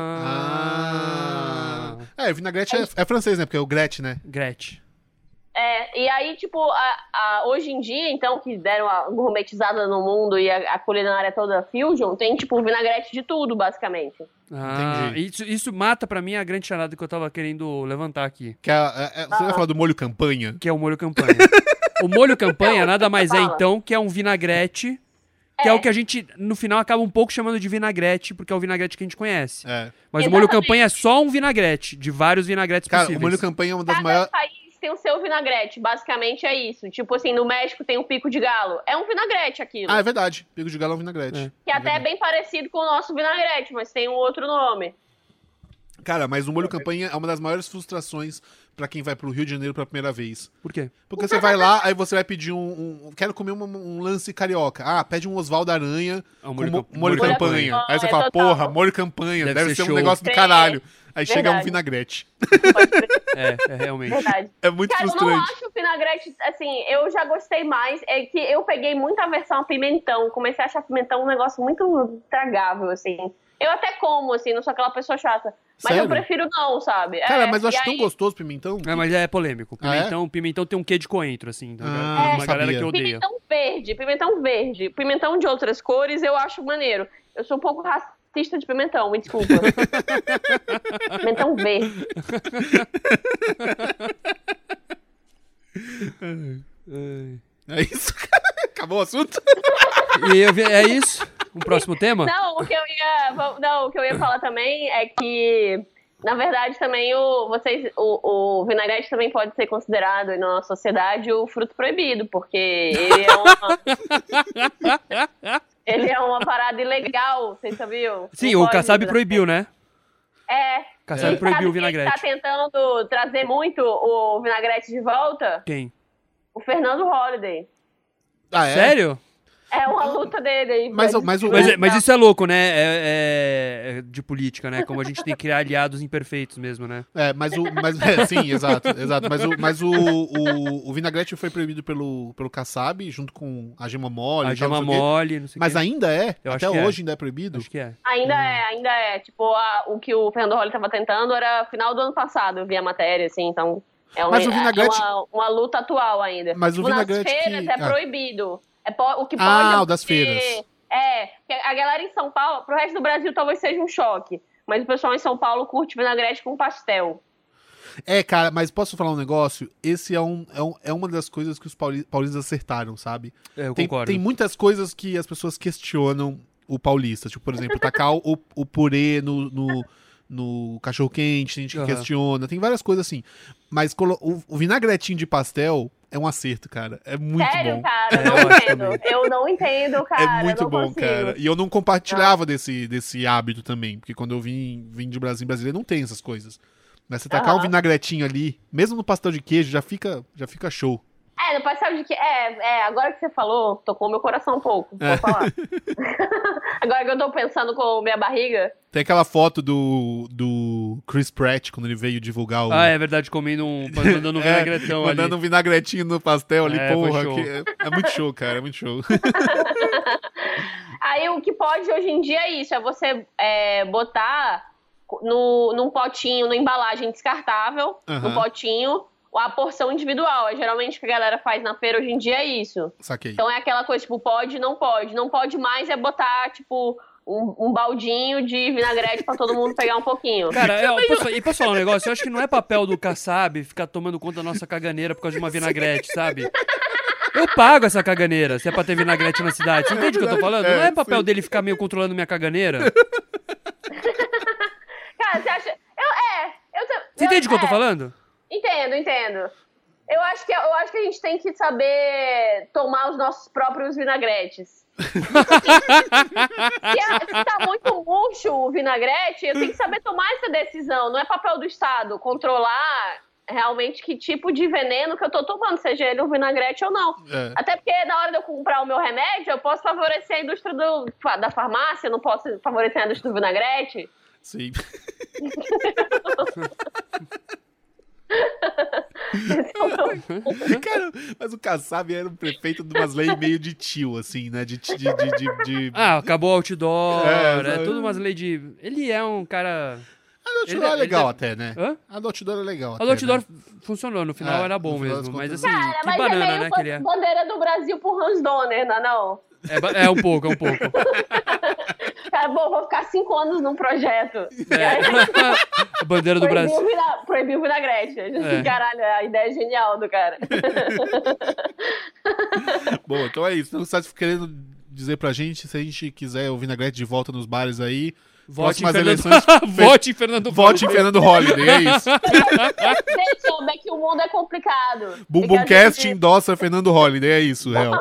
Vinagrete é francês, né? Porque é o Gretchen, né? Gretchen. E aí, hoje em dia, então, que deram a gourmetizada no mundo e a culinária toda fusion, tem, vinagrete de tudo, basicamente. Entendi. Isso mata pra mim a grande charada que eu tava querendo levantar aqui. Você vai falar do molho campanha? Que é o molho campanha. O molho campanha nada mais então, que é um vinagrete, que é o que a gente, no final, acaba um pouco chamando de vinagrete, porque é o vinagrete que a gente conhece. Mas o molho campanha é só um vinagrete, de vários vinagretes possíveis. O molho campanha é uma das maiores... tem o seu vinagrete, basicamente é isso. No México tem o pico de galo. É um vinagrete aquilo. É verdade. Pico de galo é um vinagrete. Que até é bem parecido com o nosso vinagrete, mas tem um outro nome. Cara, mas o molho campanha é uma das maiores frustrações pra quem vai pro Rio de Janeiro pela primeira vez. Por quê? Porque você vai lá, aí você vai pedir quero comer um lance carioca. Pede um Osvaldo Aranha com molho campanha. Aí você fala, porra, molho campanha, deve ser um negócio do caralho. Aí chega um vinagrete. Realmente. Verdade. É muito frustrante. Eu não acho o vinagrete, assim, eu já gostei mais. É que eu peguei muita versão pimentão. Comecei a achar pimentão um negócio muito tragável, assim. Eu até como, assim, não sou aquela pessoa chata. Mas Sério? eu prefiro não, sabe? Cara, mas eu acho tão gostoso pimentão. Mas é polêmico. Pimentão tem um quê de coentro, assim. Uma galera que odeia. Pimentão verde. Pimentão de outras cores eu acho maneiro. Eu sou um pouco racista racista de pimentão, me desculpa. Pimentão verde. É isso, cara. Acabou o assunto? É isso? Um próximo tema? Não, o que eu ia falar também é que, na verdade, também o vinagrete também pode ser considerado na nossa sociedade o fruto proibido, porque ele é uma parada ilegal, vocês sabiam? Sim, o Kassab proibiu, né? É. Kassab proibiu o Quem vinagrete. tá tentando trazer muito o vinagrete de volta? Quem? O Fernando Holliday. Ah, é? Sério? É uma luta dele aí. Mas Mas isso é louco, né? É de política, né? Como a gente tem que criar aliados imperfeitos mesmo, né? Sim, exato. Mas o vinagrete foi proibido pelo Kassab, junto com a gema mole. A gema mole, não sei o Mas quê. ainda é? Eu Até acho que hoje ainda é proibido? Acho que é. Ainda é. Tipo, o que o Fernando Holliday tava tentando era final do ano passado, eu vi a matéria, assim, então... Mas o vinagrete... uma luta atual ainda. Mas o tipo, vinagrete nas feiras que... é proibido. O que pode o das feiras. Porque a galera em São Paulo, pro resto do Brasil talvez seja um choque, mas o pessoal em São Paulo curte vinagrete com pastel. Cara, mas posso falar um negócio? Esse é uma das coisas que os paulistas acertaram, sabe? Eu concordo. Tem muitas coisas que as pessoas questionam o paulista. Tipo, por exemplo, tacar o purê no cachorro-quente, tem gente que questiona. Tem várias coisas assim. Mas o vinagretinho de pastel é um acerto, cara. É muito Sério, bom. cara? Eu não entendo. Eu não entendo, cara. É muito bom, consigo. cara. E eu não compartilhava desse hábito também. Porque quando eu vim de Brasil, em Brasília não tem essas coisas. Mas você tacar um vinagretinho ali, mesmo no pastel de queijo, já fica show. No pastel de queijo. Agora que você falou, tocou meu coração um pouco. Vou falar. Agora que eu tô pensando com minha barriga. Tem aquela foto do Chris Pratt, quando ele veio divulgar o... é verdade, comendo mandando um vinagretão ali. Mandando um vinagretinho no pastel ali, porra. Show. É muito show, cara, é muito show. Aí o que pode hoje em dia é isso, é você botar num potinho, numa embalagem descartável, no potinho, a porção individual. Geralmente o que a galera faz na feira hoje em dia é isso. Saquei. Então é aquela coisa, tipo, pode, não pode. Não pode mais é botar, tipo, um baldinho de vinagrete pra todo mundo pegar um pouquinho. Cara, posso falar um negócio? Eu acho que não é papel do Kassab ficar tomando conta da nossa caganeira por causa de uma vinagrete, sabe? Eu pago essa caganeira, se é pra ter vinagrete na cidade. Você entende o que eu tô falando? Não é papel dele ficar meio controlando minha caganeira. Cara, você acha... Você entende o que eu tô falando? Entendo. Eu acho que a gente tem que saber tomar os nossos próprios vinagretes. Se tá muito murcho o vinagrete, eu tenho que saber tomar essa decisão. Não é papel do Estado controlar realmente que tipo de veneno que eu tô tomando, seja ele um vinagrete ou não. Até porque na hora de eu comprar o meu remédio, eu posso favorecer a indústria da farmácia, não posso favorecer a indústria do vinagrete. Sim. Cara, mas o Kassab era um prefeito de umas leis meio de tio, assim, né? Acabou o outdoor, tudo umas leis de... Ele é um cara... A do outdoor é legal até, né? Hã? A do outdoor é legal até, A do outdoor né? funcionou, no final era bom no final mesmo, das mas contas- assim, Cara, que mas banana, é meio né, que ele é. bandeira do Brasil pro Hans Donner, não é não? É um pouco. Cara, vou ficar 5 anos num projeto. A bandeira do Brasil. Proibir o vinagrete. Caralho, a ideia é genial do cara. Bom, então é isso. Então você tá querendo dizer pra gente, se a gente quiser o vinagrete de volta nos bares aí, Vote em próximas Fernando... eleições... Vote em Fernando Vote em Fernando Holliday, é isso. Deixa, que o mundo é complicado. Bumbumcast endossa Fernando Holliday, é isso, real.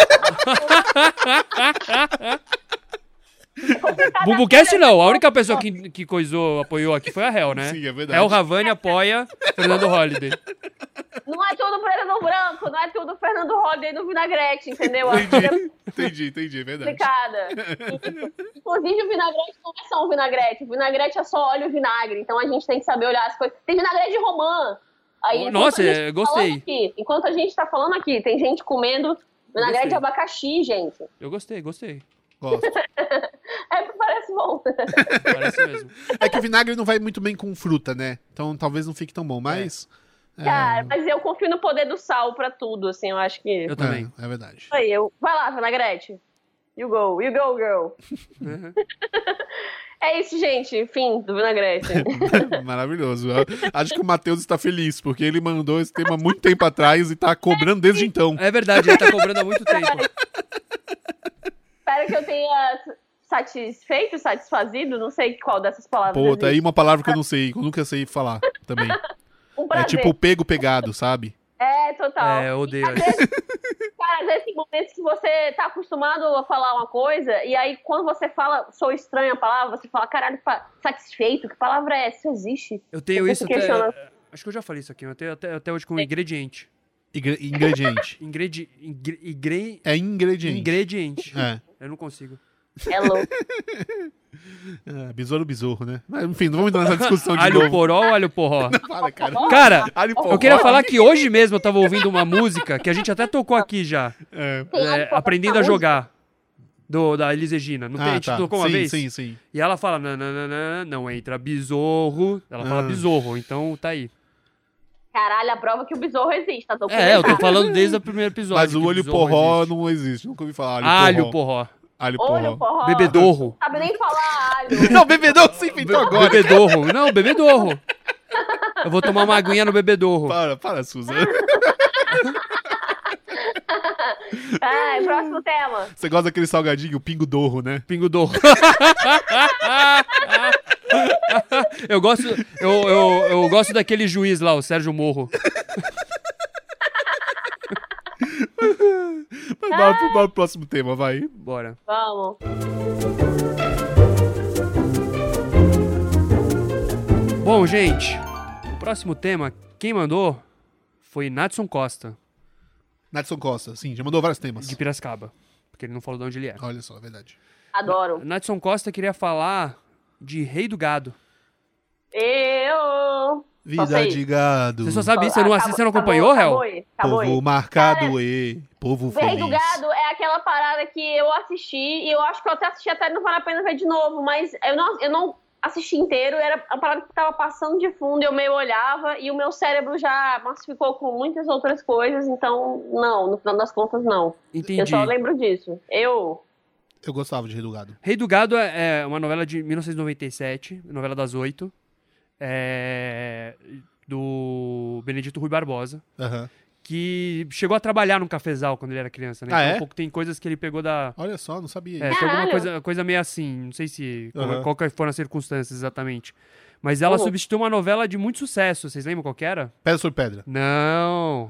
Bumbumcast não, a única pessoa que apoiou aqui foi a Hel, né? Sim, é verdade. Hel Ravani apoia Fernando Holliday. Não é tudo Fernando Branco, não é tudo Fernando Holliday no vinagrete, entendeu? Entendi, é verdade. Complicada. Inclusive, o vinagrete não é só um vinagrete. O vinagrete é só óleo e vinagre. Então a gente tem que saber olhar as coisas. Tem vinagrete de romã. Aí, Nossa, gostei. Enquanto a gente tá falando aqui, tem gente comendo vinagrete de abacaxi, gente. Eu gostei. Gosto. Parece bom. Parece mesmo. É que o vinagre não vai muito bem com fruta, né? Então talvez não fique tão bom, mas... Cara, mas eu confio no poder do sal pra tudo, assim, eu acho que... Eu também. É verdade. Vai lá, vinagrete. You go, girl. É isso, gente. Fim do Vinagrete. Maravilhoso. Eu acho que o Matheus está feliz, porque ele mandou esse tema muito tempo atrás e tá cobrando desde então. É verdade, ele tá cobrando há muito tempo. Espero que eu tenha satisfeito, satisfazido, não sei qual dessas palavras. Pô, tá aí existe. uma palavra que eu não sei, que eu nunca sei falar também. Um É prazer. tipo pego pegado, sabe? Total. É, eu odeio. Cara, às vezes tem momentos que você tá acostumado a falar uma coisa, e aí quando você fala, sou estranha a palavra, você fala, caralho, satisfeito, que palavra é essa? Isso existe? Eu tenho Você isso se questiona. acho que eu já falei isso aqui, eu tenho até hoje com ingrediente. Ingrediente. Ingrediente. É ingrediente. É. Eu não consigo. É louco. Besouro besouro, né? Mas, enfim, não vamos entrar nessa discussão de Alho novo. poró ou alho porró? Para, cara. Cara, Alho poró. eu queria falar que hoje mesmo eu tava ouvindo uma música que a gente até tocou aqui já. É. Tem algo pra Aprendendo a essa jogar. Da Elis Regina. Não tem, a gente tocou uma sim, vez? Sim, sim. E ela fala, não entra besouro. Ela fala besouro, então tá aí. Caralho, a prova que o besouro existe, tá Eu tô falando desde o primeiro episódio. Mas o que olho besouro porró existe. não existe. Nunca ouvi falar Alho porró. Alho Olho, porró. porra. Bebedorro. Não sabe nem falar alho. Não, bebedor você inventou agora. Bebedorro. Não, bebedorro. Eu vou tomar uma aguinha no bebedorro. Para, Susan. Ai, próximo tema. Você gosta daquele salgadinho, pingo dorro, né? Pingo dorro. Eu gosto daquele juiz lá, o Sérgio Morro. Mas bora pro próximo tema, vai. Bora. Vamos. Bom, gente, o próximo tema, quem mandou foi Natson Costa, Natson Costa, sim, já mandou vários temas. de Piracicaba. Porque ele não falou de onde ele é. Olha só, é verdade. Adoro. Natson Costa queria falar de Rei do Gado. Eu... Vida de gado. Você só sabe isso? Você não acompanhou, Acabou Hel? aí, acabou Povo aí. marcado e povo O Rei feliz. do Gado é aquela parada que eu assisti, e eu acho que eu até assisti, até não vale a pena ver de novo, mas eu não assisti inteiro, era a parada que tava passando de fundo, eu meio olhava, e o meu cérebro já massificou com muitas outras coisas, então, não, no final das contas, não. Entendi. Eu só lembro disso. Eu gostava de Rei do Gado. Rei do Gado é uma novela de 1997, novela das 8, do Benedito Rui Barbosa, Aham. que chegou a trabalhar num cafezal quando ele era criança, né? Ah, Então, é? um pouco tem coisas que ele pegou da... Olha só, não sabia. Tem alguma Caralho. coisa meio assim, não sei se Aham. qual que foram as circunstâncias exatamente. Mas ela substituiu uma novela de muito sucesso, vocês lembram qual que era? Pedra sobre pedra. Não,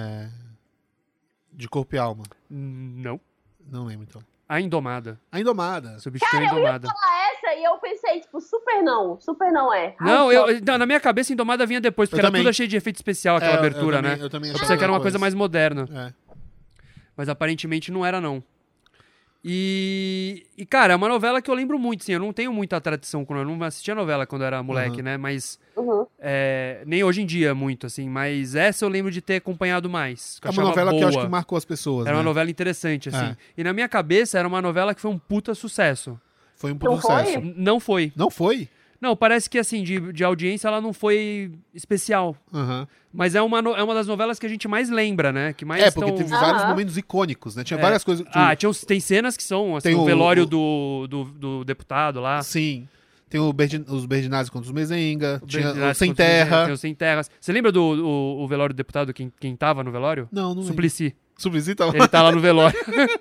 De corpo e alma. não. Não lembro, então. A Indomada. A Indomada. Substituiu a Eu ia Indomada. falar essa e eu pensei, tipo, super não é. Não, Ai, não, na minha cabeça Indomada vinha depois, porque Eu era também. tudo cheio de efeito especial, aquela abertura, né? Eu também Eu achava pensei que era uma depois. coisa mais moderna. É. Mas aparentemente não era, não. E, cara, é uma novela que eu lembro muito, sim. Eu não tenho muita tradição, eu não assistia novela quando eu era moleque, né? Mas Uhum. nem hoje em dia muito, assim. Mas essa eu lembro de ter acompanhado mais. Que É eu uma achava novela que eu acho boa. que marcou as pessoas, Era uma né? novela interessante, assim. É. E na minha cabeça era uma novela que foi um puta sucesso. Foi um puto Não foi? sucesso. Não foi. Não foi? Não, parece que, assim, de audiência ela não foi especial. Aham. Mas é uma das novelas que a gente mais lembra, né? Que mais É, porque tão- teve vários Aham. momentos icônicos, né? Tinha várias coisas... tem cenas que são, assim, Tem o o- velório do deputado lá. Sim. Tem os Berdinazzi contra os Mezenga. Tinha o Berdinazzi Sem contra os Mezenga, Terra. Tem o Sem Terras. Você lembra o velório do deputado, quem tava no velório? Não lembro. Suplicy. Suplicy tava... Ele tá lá no velório.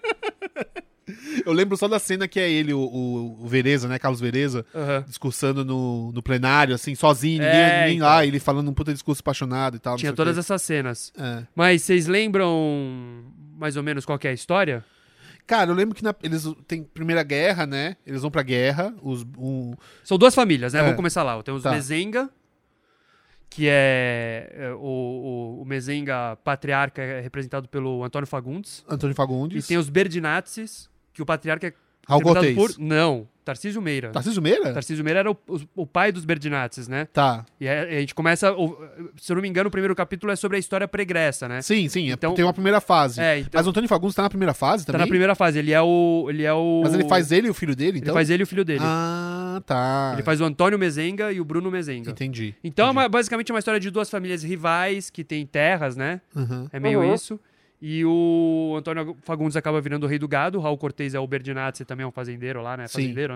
Eu lembro só da cena que é ele, o Vereza, né? Carlos Vereza, Aham. discursando no plenário, assim, sozinho, ninguém então. lá, ele falando um puta discurso apaixonado e tal. não Tinha sei o todas quê. essas cenas. É. Mas vocês lembram mais ou menos qual que é a história? Cara, eu lembro que eles tem Primeira Guerra, né? Eles vão pra guerra, São duas famílias, né? É. Vamos começar lá. Tem os Tá. Mezenga, que é o Mezenga patriarca, é representado pelo Antônio Fagundes. Antônio E Fagundes, tem os Berdinazzi, que o patriarca é Raul interpretado Cortez. Não, Tarcísio Meira. Tarcísio Meira? Tarcísio Meira era o pai dos Berdinazzi, né? Tá. E a gente começa, se eu não me engano, o primeiro capítulo é sobre a história pregressa, né? Sim, Então- tem uma primeira fase. Então, Mas o Antônio Fagundes tá na primeira fase tá também? na primeira fase, ele é o... Mas ele faz ele e o filho dele, Ele então? faz ele e o filho dele. Ah, tá. Ele faz o Antônio Mezenga e o Bruno Mezenga. Entendi. Então, Entendi. basicamente, é uma história de duas famílias rivais que têm terras, né? Uhum. É meio Uhum. isso. E o Antônio Fagundes acaba virando o rei do gado. O Raul Cortez é o Berdinazzi, também é um fazendeiro lá, né? Sim. Fazendeiro, né?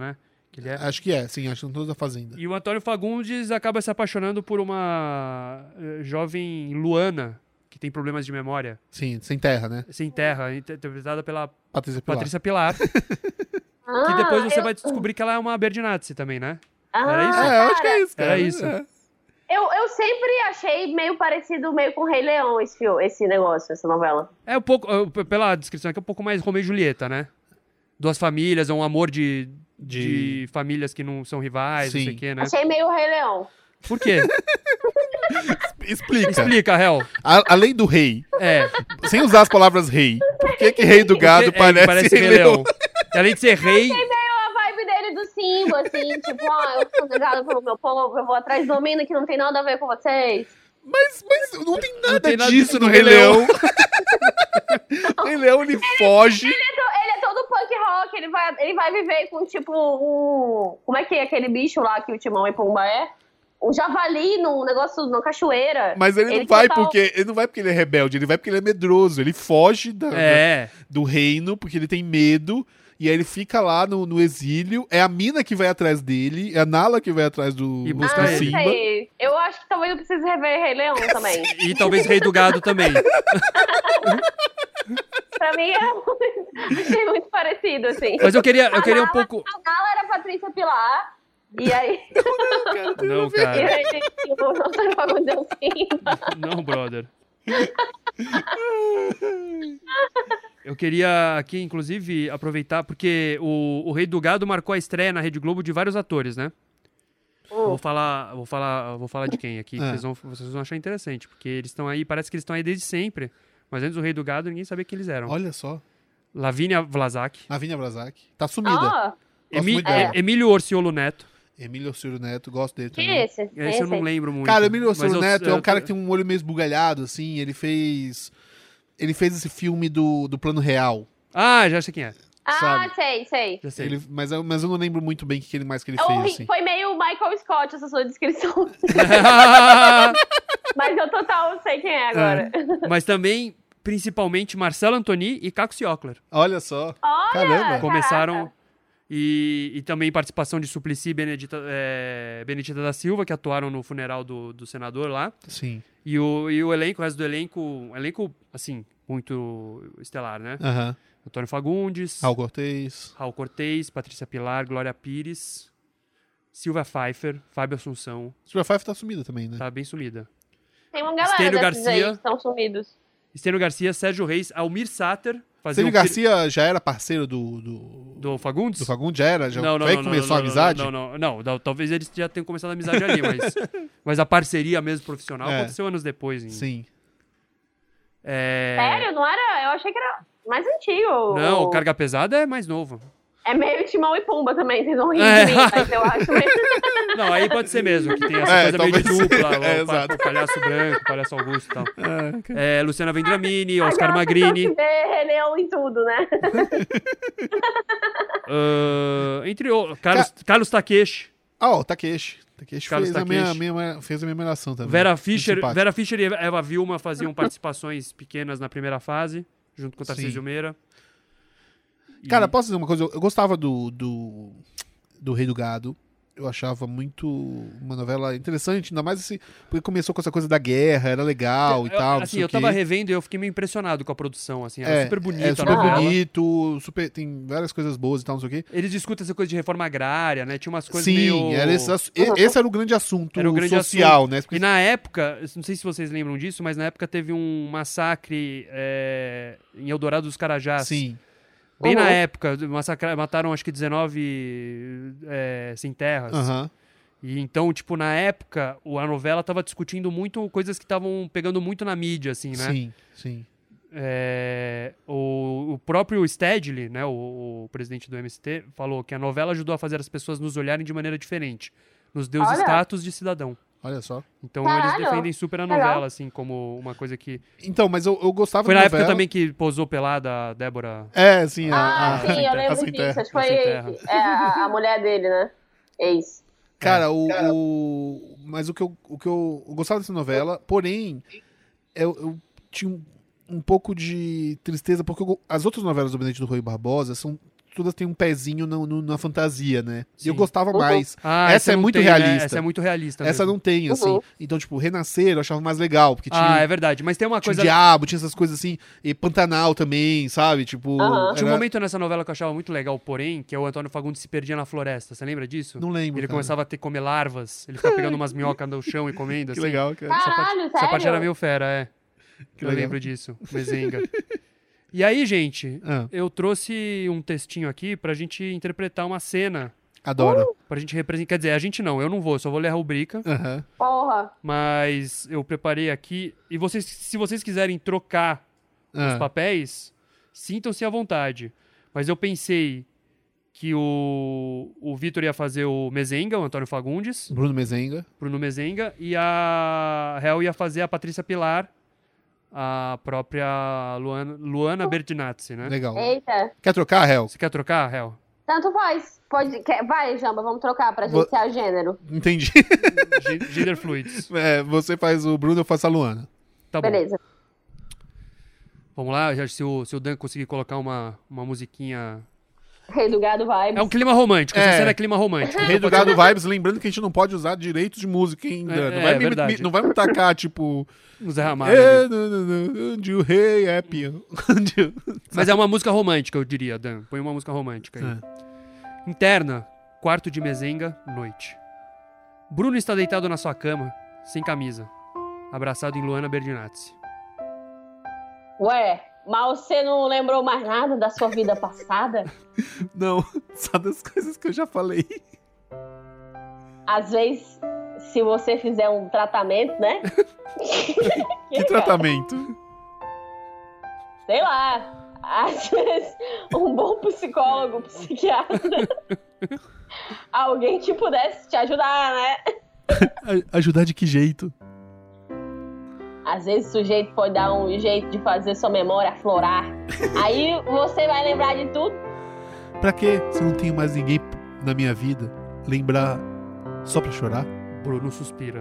Que ele é. Acho que é, sim, acho que são todos da Fazenda. E o Antônio Fagundes acaba se apaixonando por uma jovem Luana, que tem problemas de memória, Sim, sem terra, né? sem terra, interpretada pela Patrícia Pilar. Patrícia Pilar. Que Ah, depois você vai descobrir que ela é uma Berdinazzi também, né? Era isso? É, eu acho que é isso, cara. Era isso. É. Eu sempre achei meio parecido meio com Rei Leão esse negócio, essa novela. É um pouco, pela descrição aqui, é um pouco mais Romeu e Julieta, né? Duas famílias, é um amor de famílias que não são rivais, não Sim. sei o quê, né? Achei meio Rei Leão. Por quê? Explica. Explica, Hel. Além do rei, É. sem usar as palavras rei, por que rei do gado parece Rei Rei Leão. Leão? Além de ser rei, Meio a vibe dele do Simba, assim, tipo, eu sou negado pelo meu povo, eu vou atrás do domínio que não tem nada a ver com vocês. Mas não tem nada tem nada disso disso no no Rei Rei Leão. Leão. O Rei Leão, ele foge. Ele é todo punk rock, ele vai viver com, tipo, como é que é aquele bicho lá que o Timão e Pumba é? Um javali no negócio, na cachoeira. Mas ele não vai porque ele é rebelde, ele vai porque ele é medroso. Ele foge do reino porque ele tem medo. E aí ele fica lá no exílio. É a mina que vai atrás dele. É a Nala que vai atrás do E busca do ele. Simba. Sei. Eu acho que talvez eu precise rever Rei Leão também. e talvez Rei do Gado também. Pra mim achei muito parecido, assim. Mas eu queria um Nala- pouco... A Nala era a Patrícia Pilar. E aí... Não, E cara. aí o Antônio Fagundes deu Simba. Não, brother. Eu queria aqui, inclusive, aproveitar, porque o Rei do Gado marcou a estreia na Rede Globo de vários atores, né? Eu vou falar de quem aqui, que vocês vão achar interessante, porque eles estão aí, parece que eles estão aí desde sempre, mas antes do Rei do Gado ninguém sabia quem eles eram. Olha só. Lavínia Vlasak, Lavínia Brazac. Tá sumida. Ah, Gosto muito dela. Emílio Orciolo Neto. Emílio Ciro Neto, gosto dele quem também. é esse? Esse eu não lembro muito. Cara, o Emílio mas Ciro Neto é eu- um cara que tem um olho meio esbugalhado, assim. Ele fez esse filme do Plano Real. Ah, já sei quem é. Ah, sabe? sei. Já sei. Mas eu não lembro muito bem o que ele mais que ele É fez, assim. Foi meio Michael Scott essa sua descrição. Mas eu total sei quem é agora. Mas também, principalmente, Marcelo Antoni e Caco Ciocler. Olha só. Olha, Caramba. Começaram... caraca. E também participação de Suplicy e Benedita da Silva, que atuaram no funeral do senador lá. Sim. E o elenco, o resto do elenco, assim, muito estelar, né? Aham. Antônio Fagundes, Raul Cortez. Raul Cortez, Patrícia Pilar, Glória Pires, Silvia Pfeiffer, Fábio Assunção. Silvia Pfeiffer tá sumida também, né? Tá bem sumida. Tem uma galera Estênio desses Garcia. aí que estão sumidos. Estênio Garcia, Sérgio Reis, Almir Sater. Cênio Garcia já era parceiro do Fagundes? Fagundes? Já era? Já Não, foi aí que começou a amizade? Não, talvez eles já tenham começado a amizade ali, mas a parceria mesmo profissional É. aconteceu anos depois. Sim. Sério? Não era? Eu achei que era mais antigo. Não, o Carga Pesada é mais novo. É meio Timão e Pumba também, vocês vão rir É. de mim, mas eu acho mesmo. Não, aí pode ser mesmo, que tem essa coisa meio de talvez. dupla, Exato. o Palhaço Branco, o Palhaço Augusto e tal. Luciana Vendramini, Oscar Aquela Magrini, pessoa que vê Rei Leão em tudo, né? entre outros, Carlos Takeshi, Ah, o Takeshi. Takeshi Carlos fez a Takeshi. minha relação também. Vera Muito Fischer, simpático. Vera Fischer e Eva Vilma faziam participações pequenas na primeira fase, junto com o Tarcísio Sim. Meira. E- Cara, posso dizer uma coisa? Eu gostava do Rei do Gado. Eu achava muito uma novela interessante, ainda mais assim, porque começou com essa coisa da guerra, era legal e tal. não Assim, sei eu o quê. tava revendo e eu fiquei meio impressionado com a produção, assim, era super bonita É a super novela. bonito, tem várias coisas boas e tal, não sei o quê. Eles discutem essa coisa de reforma agrária, né? Tinha umas coisas Sim, meio... esse era o grande assunto Era o grande social, né? E na época, não sei se vocês lembram disso, mas na época teve um massacre em Eldorado dos Carajás. Sim. Bem na época, mataram acho que 19 sem terras. Aham. E então, tipo, na época, a novela tava discutindo muito coisas que estavam pegando muito na mídia, assim, né? Sim, sim. O próprio Stedley, né, o presidente do MST, falou que a novela ajudou a fazer as pessoas nos olharem de maneira diferente. Nos deu os Olha. status de cidadão. Olha só. Então Caralho, eles defendem super a legal. novela, assim, como uma coisa que... Então, mas eu gostava Foi da na novela. época também que posou pelada a Débora... É, sim. Sim, eu a lembro Sem disso. Terra. Acho que foi Sem Terra. a mulher dele, né? Ex. Cara, mas o que eu gostava dessa novela, porém, eu tinha um pouco de tristeza, porque as outras novelas do Benedito Rui Barbosa são todas têm um pezinho na fantasia, né? E eu Sim. gostava mais. Ah, essa é não muito tem, né? realista. Essa é muito realista Essa mesmo. não tem, assim. Então, tipo, Renascer eu achava mais legal, porque Ah, é tinha, verdade. Mas tem uma tinha o coisa... Diabo, tinha essas coisas assim, e Pantanal também, sabe? Tipo, Aham. Tinha um era- momento nessa novela que eu achava muito legal, porém, que é o Antônio Fagundes se perdia na floresta. Você lembra disso? Não lembro, Ele cara. começava a ter comer larvas, ele ficava pegando umas minhocas no chão e comendo, Que assim. legal, cara. Caralho, Essa parte sério? era meio fera, é. Que Eu legal. lembro disso, Mezenga. E aí, gente, Ah, eu trouxe um textinho aqui pra gente interpretar uma cena, adoro. pra gente representar... Quer dizer, a gente não, eu não vou, só vou ler a rubrica. Aham. Porra. Mas eu preparei aqui. E vocês, se vocês quiserem trocar os Ah. papéis, sintam-se à vontade. Mas eu pensei que o Vitor ia fazer o Mezenga, o Antônio Fagundes, Bruno Mezenga. Bruno Mezenga, e a Hel ia fazer a Patrícia Pilar, a própria Luana Bertinazzi, né? Legal. Eita. Quer trocar, Hel? Você quer trocar, Hel? Tanto faz. Vai, Jamba, vamos trocar pra gente ser a gênero. Entendi. Gender Fluids. É, você faz o Bruno, eu faço a Luana. Tá bom. Beleza. Vamos lá, se o Dan conseguir colocar uma musiquinha... Rei do Gado Vibes. É um clima romântico, essa É. cena é clima romântico. Rei do Gado Vibes, lembrando que a gente não pode usar direitos de música ainda. É, não, vai é verdade. não vai me tacar, tipo... O Zé Ramalho. ali. Onde o rei é peão. Onde o- Mas é uma música romântica, eu diria, Dan. Põe uma música romântica aí. Interna, quarto de Mezenga, noite. Bruno está deitado na sua cama, sem camisa, abraçado em Luana Bertinazzi. Ué, mas você não lembrou mais nada da sua vida passada? Não, só das coisas que eu já falei. Às vezes, se você fizer um tratamento, né? Que tratamento? Sei lá. Às vezes, um bom psicólogo, psiquiatra, alguém que pudesse te ajudar, né? Ajudar de que jeito? Às vezes o sujeito pode dar um jeito de fazer sua memória aflorar. Aí você vai lembrar de tudo. Pra quê? Se eu não tenho mais ninguém na minha vida, lembrar só pra chorar? Bruno suspira.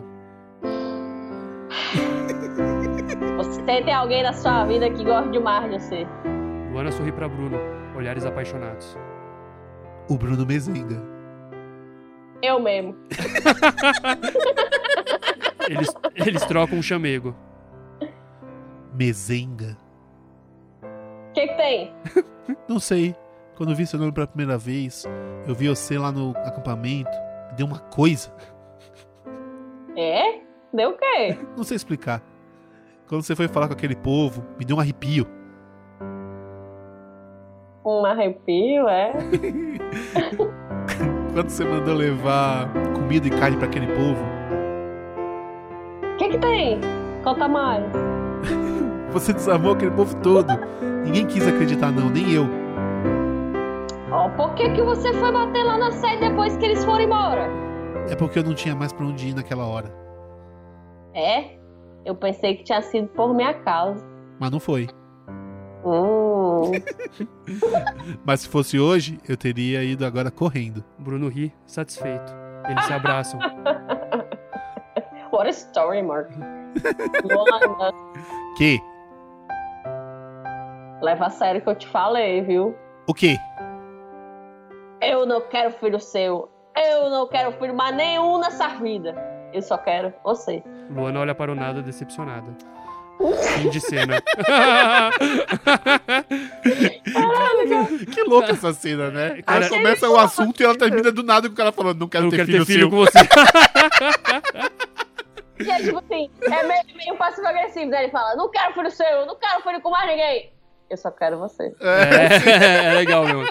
Você tem alguém na sua vida que gosta demais de você. Luana sorri pra Bruno, olhares apaixonados. O Bruno Mezenga. Eu mesmo. Eles trocam um chamego. Mezenga? O que tem? Não sei. Quando eu vi seu nome pela primeira vez, eu vi você lá no acampamento. Me deu uma coisa. É? Deu o quê? Não sei explicar. Quando você foi falar com aquele povo, me deu um arrepio. Um arrepio, é? Quando você mandou levar comida e carne pra aquele povo, O que tem? Conta mais. você desarmou aquele povo todo. Ninguém quis acreditar não, nem eu. Ó, por que você foi bater lá na sede depois que eles foram embora? É porque eu não tinha mais pra onde ir naquela hora. É? Eu pensei que tinha sido por minha causa. Mas não foi. Hum. Mas se fosse hoje, eu teria ido agora correndo. Bruno ri, satisfeito. Eles se abraçam. What a story, Mark. Luana, Que? leva a sério o que eu te falei, viu? O quê? Eu não quero filho seu. Eu não quero filho mais nenhum nessa vida. Eu só quero você. Luana olha para o nada decepcionada. Fim de cena. Que louca essa cena, né? Cara, Aí começa o assunto e ela termina do nada com o cara falando, não quero, Eu ter, quero filho ter filho seu. com você. E é tipo assim, é meio passivo-agressivo, né? Ele fala, não quero filho seu, não quero filho com mais ninguém. Eu só quero você. É legal, meu.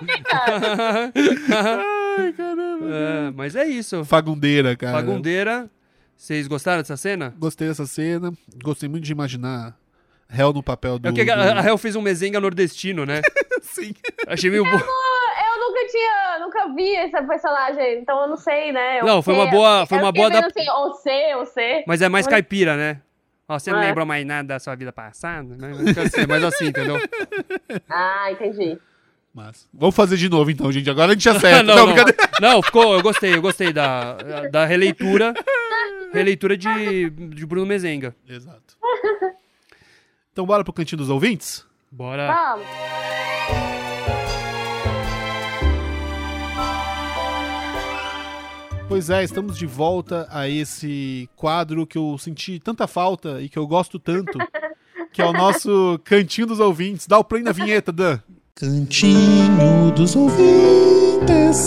Ai, caramba. É, mas é isso. Fagundeira, cara. Fagundeira. Vocês gostaram dessa cena? Gostei dessa cena. Gostei muito de imaginar Hel no papel do... É porque a Hel fez um Mezenga nordestino, né? Sim. Achei meio... Eu nunca vi essa personagem, então eu não sei, né? Não, foi uma boa Assim, ou C. Mas é mais caipira, né? Ó, você não É. lembra mais nada da sua vida passada? Né? Mas assim, entendeu? Ah, entendi. Mas, vamos fazer de novo então, gente. Agora a gente acerta. não, brincadeira. não, ficou, eu gostei da releitura de Bruno Mezenga. Exato. Então bora pro cantinho dos ouvintes? Bora. Vamos. Pois é, estamos de volta a esse quadro que eu senti tanta falta e que eu gosto tanto, que é o nosso Cantinho dos Ouvintes. Dá o play na vinheta, Dan. Cantinho dos Ouvintes.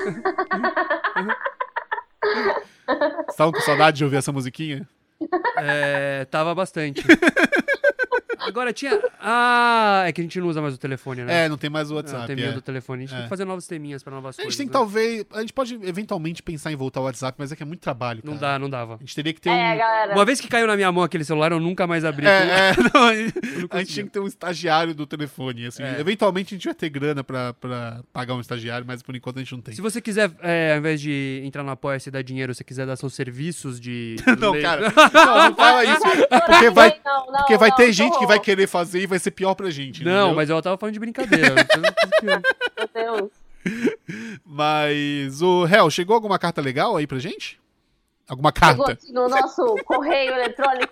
Vocês estavam com saudade de ouvir essa musiquinha? Tava bastante. Agora tinha... é que a gente não usa mais o telefone, né? Não tem mais o WhatsApp. O teminha do telefone. A gente tem que fazer novos teminhas pra novas A gente coisas. tem que né? talvez... A gente pode eventualmente pensar em voltar ao WhatsApp, mas é que é muito trabalho, cara. Não dava. A gente teria que ter galera. Uma vez que caiu na minha mão aquele celular, eu nunca mais abri. a gente tinha que ter um estagiário do telefone, assim. Eventualmente a gente vai ter grana pra pagar um estagiário, mas por enquanto a gente não tem. Se você quiser, ao invés de entrar no Apoia-se e dar dinheiro, você quiser dar seus serviços de... Não, lei- cara, não fala isso, porque vai ter gente que vai horror. querer fazer e vai ser pior pra gente, Não, entendeu? mas eu tava falando de brincadeira. Meu Deus. Mas, chegou alguma carta legal aí pra gente? Alguma Chegou carta? aqui no nosso correio eletrônico.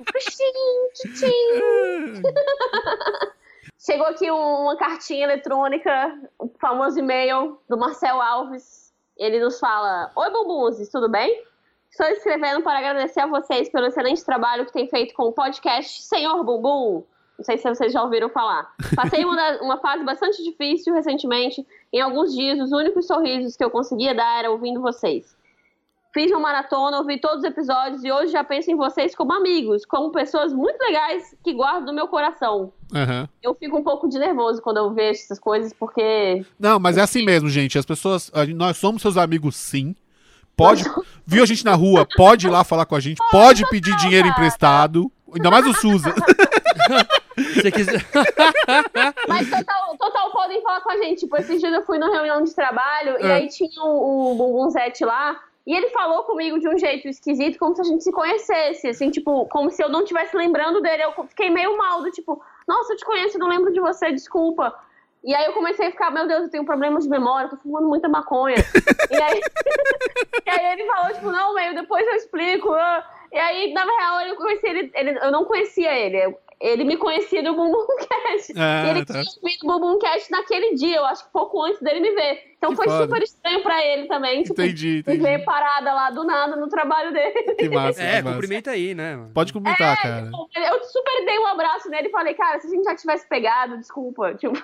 Chegou aqui uma cartinha eletrônica, o famoso e-mail do Marcel Alves. Ele nos fala: Oi, Bumbunzes, tudo bem? Estou escrevendo para agradecer a vocês pelo excelente trabalho que tem feito com o podcast Senhor Bumbum. Não sei se vocês já ouviram falar. Passei uma fase bastante difícil recentemente. Em alguns dias, os únicos sorrisos que eu conseguia dar era ouvindo vocês. Fiz uma maratona, ouvi todos os episódios e hoje já penso em vocês como amigos, como pessoas muito legais que guardo no meu coração. Aham. Eu fico um pouco de nervoso quando eu vejo essas coisas, porque... Não, mas é assim mesmo, gente. As pessoas... Nós somos seus amigos, sim. Viu a gente na rua, pode ir lá falar com a gente, pode pedir dinheiro emprestado. Ainda mais o Suza. Se você quiser... Mas total podem falar com a gente. Tipo, esses dias eu fui numa reunião de trabalho e aí tinha o Bumbunzete lá e ele falou comigo de um jeito esquisito, como se a gente se conhecesse, assim, tipo, como se eu não estivesse lembrando dele. Eu fiquei meio mal, do tipo, nossa, eu te conheço, eu não lembro de você, desculpa. E aí eu comecei a ficar, meu Deus, eu tenho problemas de memória, eu tô fumando muita maconha. e aí ele falou, tipo, não, meio, depois eu explico. E aí, na real, eu não conhecia ele. Ele me conhecia do Bumbumcast. E ele tinha ouvido o Bumbumcast naquele dia, eu acho que pouco antes dele me ver. Então Que foi foda. super estranho pra ele também, tipo, Entendi. me ver parada lá do nada no trabalho dele. Que massa, que massa. cumprimenta aí, né? Mano? Pode cumprimentar, cara. Eu super dei um abraço nele e falei, cara, se a gente já tivesse pegado, desculpa. Tipo,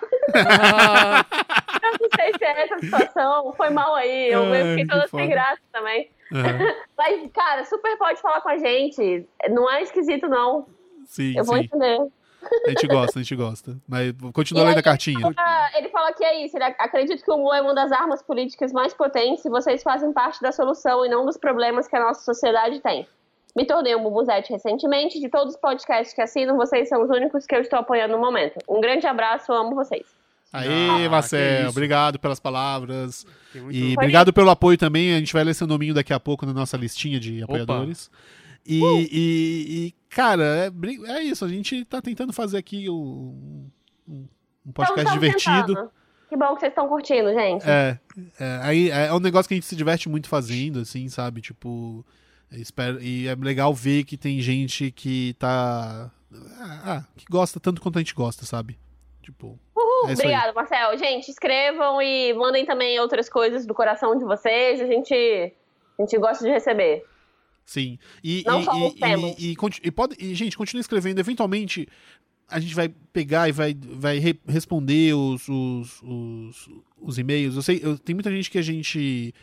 eu não sei se é essa situação, foi mal aí. Eu fiquei toda sem graça também. Mas, cara, super pode falar com a gente. Não é esquisito, não. Sim, Eu vou entender. A gente gosta. Mas continua lendo a cartinha. Ele fala que é isso. Ele acredita que o humor é uma das armas políticas mais potentes e vocês fazem parte da solução e não dos problemas que a nossa sociedade tem. Me tornei um Bubuzete recentemente. De todos os podcasts que assinam, vocês são os únicos que eu estou apoiando no momento. Um grande abraço, eu amo vocês. Aê, que Marcel, isso. obrigado pelas palavras. Muito- E obrigado pelo apoio também. A gente vai ler seu nominho daqui a pouco na nossa listinha de apoiadores. E, cara, é isso. A gente tá tentando fazer aqui um podcast Então, divertido. tentando. Que bom que vocês estão curtindo, gente. Aí é um negócio que a gente se diverte muito fazendo, assim, sabe? Tipo, e é legal ver que tem gente que tá. Que gosta tanto quanto a gente gosta, sabe? Tipo. É isso aí. Obrigada, Marcel. Gente, escrevam e mandem também outras coisas do coração de vocês. A gente gosta de receber. Sim. Não só os temas. Gente, continue escrevendo. Eventualmente, a gente vai pegar e vai responder os e-mails. Eu sei, tem muita gente que a gente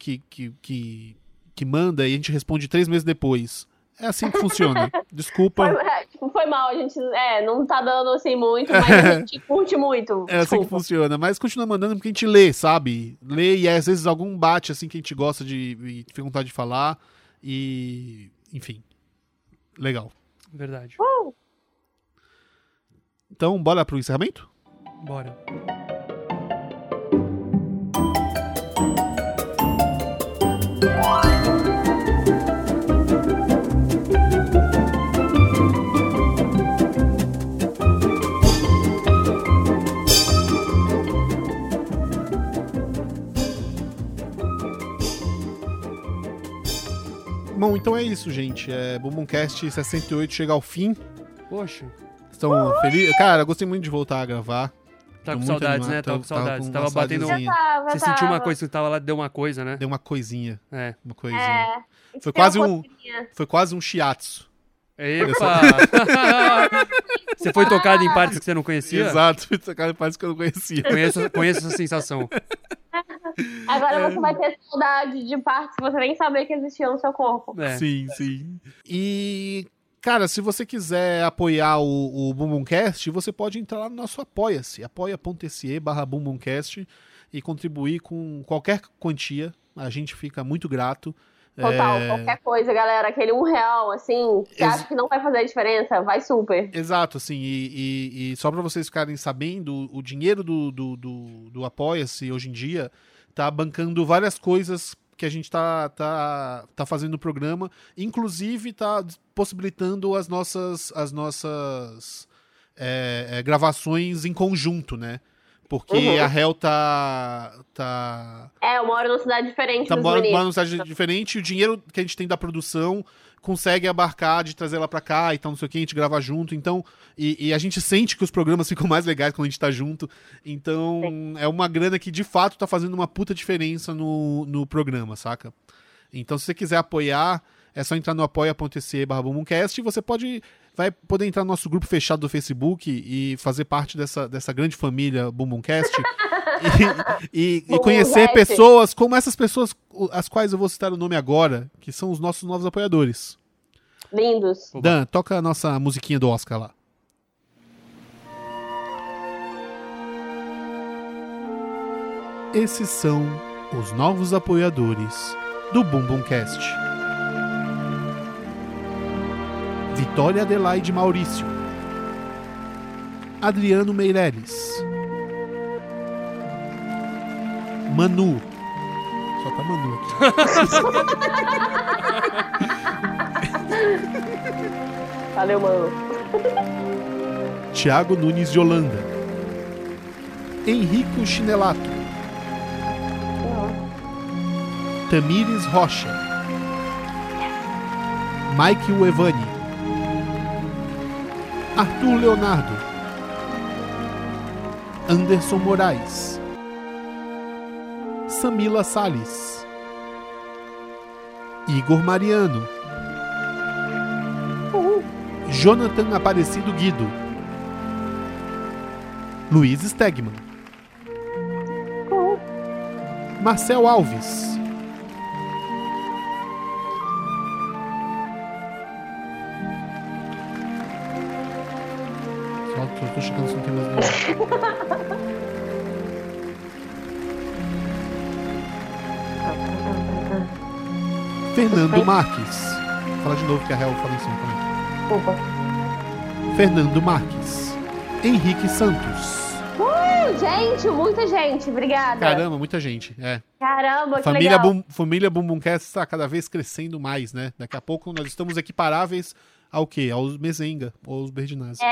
que manda e a gente responde 3 meses depois. É assim que funciona. Desculpa. Foi mal, a gente não tá dando assim muito, mas a gente curte muito. É assim que funciona. Mas continua mandando porque a gente lê, sabe? Lê e às vezes algum bate assim que a gente gosta e tem vontade de falar. E, enfim, legal. Verdade. Então, bora pro encerramento? Bora. Bom, então é isso, gente. Bumbumcast 68 chega ao fim. Poxa. Estão felizes? Cara, eu gostei muito de voltar a gravar. Tá Tô com muito saudades, animado, né? Tava com saudades. com Tava uma batendo. saudadezinha. Você sentiu uma coisa, você tava lá, deu uma coisa, né? Deu uma coisinha. É. Uma coisinha. É. Foi Tem uma quase um, coceirinha. foi quase um shiatsu. Epa! Você foi tocado em partes que você não conhecia? Exato, cara, parece que eu não conhecia. Conheço essa sensação. Agora você vai ter saudade de partes que você nem sabia que existiam no seu corpo. É. Sim, sim. E, cara, se você quiser apoiar o Bumbumcast, você pode entrar lá no nosso Apoia-se, apoia.se/bumbumcast e contribuir com qualquer quantia. A gente fica muito grato. Total, qualquer coisa, galera. Aquele R$1, assim, que acha que não vai fazer diferença, vai super. Exato, assim, e só pra vocês ficarem sabendo, o dinheiro do Apoia-se hoje em dia tá bancando várias coisas que a gente tá fazendo no programa, inclusive tá possibilitando as nossas gravações em conjunto, né? Porque a Hel tá Eu moro numa cidade diferente dos mora meninos. numa cidade diferente, e o dinheiro que a gente tem da produção consegue abarcar de trazer ela pra cá e tal, não sei o que, a gente grava junto, então, e a gente sente que os programas ficam mais legais quando a gente tá junto, então é uma grana que de fato tá fazendo uma puta diferença no programa, saca? Então se você quiser apoiar, é só entrar no apoia.se/bumbumcast e você vai poder entrar no nosso grupo fechado do Facebook e fazer parte dessa grande família Bumbumcast e conhecer pessoas como essas pessoas, as quais eu vou citar o nome agora, que são os nossos novos apoiadores. Lindos. Dan, toca a nossa musiquinha do Oscar lá. Esses são os novos apoiadores do Bumbumcast. Vitória Adelaide Maurício, Adriano Meireles, Manu, só tá Manu aqui, Valeu, mano. Thiago Nunes de Holanda, Henrico Chinelato, Tamires Rocha, Mike Uevani, Arthur Leonardo, Anderson Moraes, Samila Salles, Igor Mariano, Jonathan Aparecido Guido, Luiz Stegman, Marcel Alves, só tô chegando se não tem mais nada. Fernando Marques. Vou falar de novo que a Hel fala em cima também. Opa. Fernando Marques. Henrique Santos. Gente, muita gente. Obrigada. Caramba, muita gente. É. Caramba, que Família, legal. Família Bumbumcast está cada vez crescendo mais, né? Daqui a pouco nós estamos equiparáveis ao quê? Aos Mezenga ou aos Berdinazzi.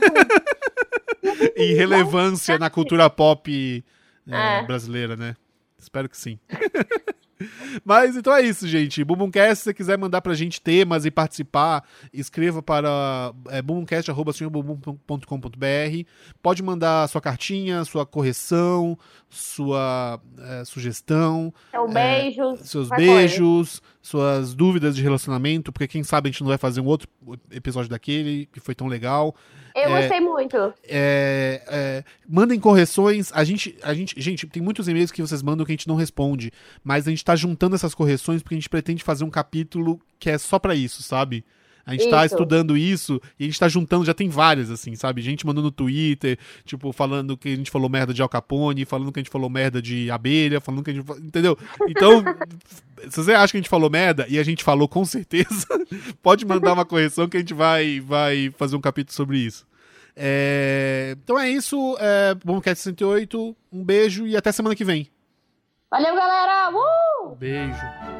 Em relevância na cultura pop brasileira, né? Espero que sim. Mas então é isso, gente. Bumbumcast, se você quiser mandar pra gente temas e participar, escreva para bumbumcast@senhorbumbum.com.br. Pode mandar sua cartinha, sua correção, sua sugestão, seus beijos, suas dúvidas de relacionamento, porque quem sabe a gente não vai fazer um outro episódio daquele que foi tão legal. Eu gostei muito. Mandem correções. Gente, tem muitos e-mails que vocês mandam que a gente não responde, mas a gente tá juntando essas correções porque a gente pretende fazer um capítulo que é só pra isso, sabe? A gente tá estudando isso e a gente tá juntando, já tem várias, assim, sabe? Gente mandando no Twitter, tipo, falando que a gente falou merda de Al Capone, falando que a gente falou merda de abelha, falando que a gente... Entendeu? Então, se você acha que a gente falou merda, e a gente falou com certeza, pode mandar uma correção que a gente vai fazer um capítulo sobre isso. Então é isso. Bumbumcast 68, um beijo e até semana que vem. Valeu, galera! Beijo.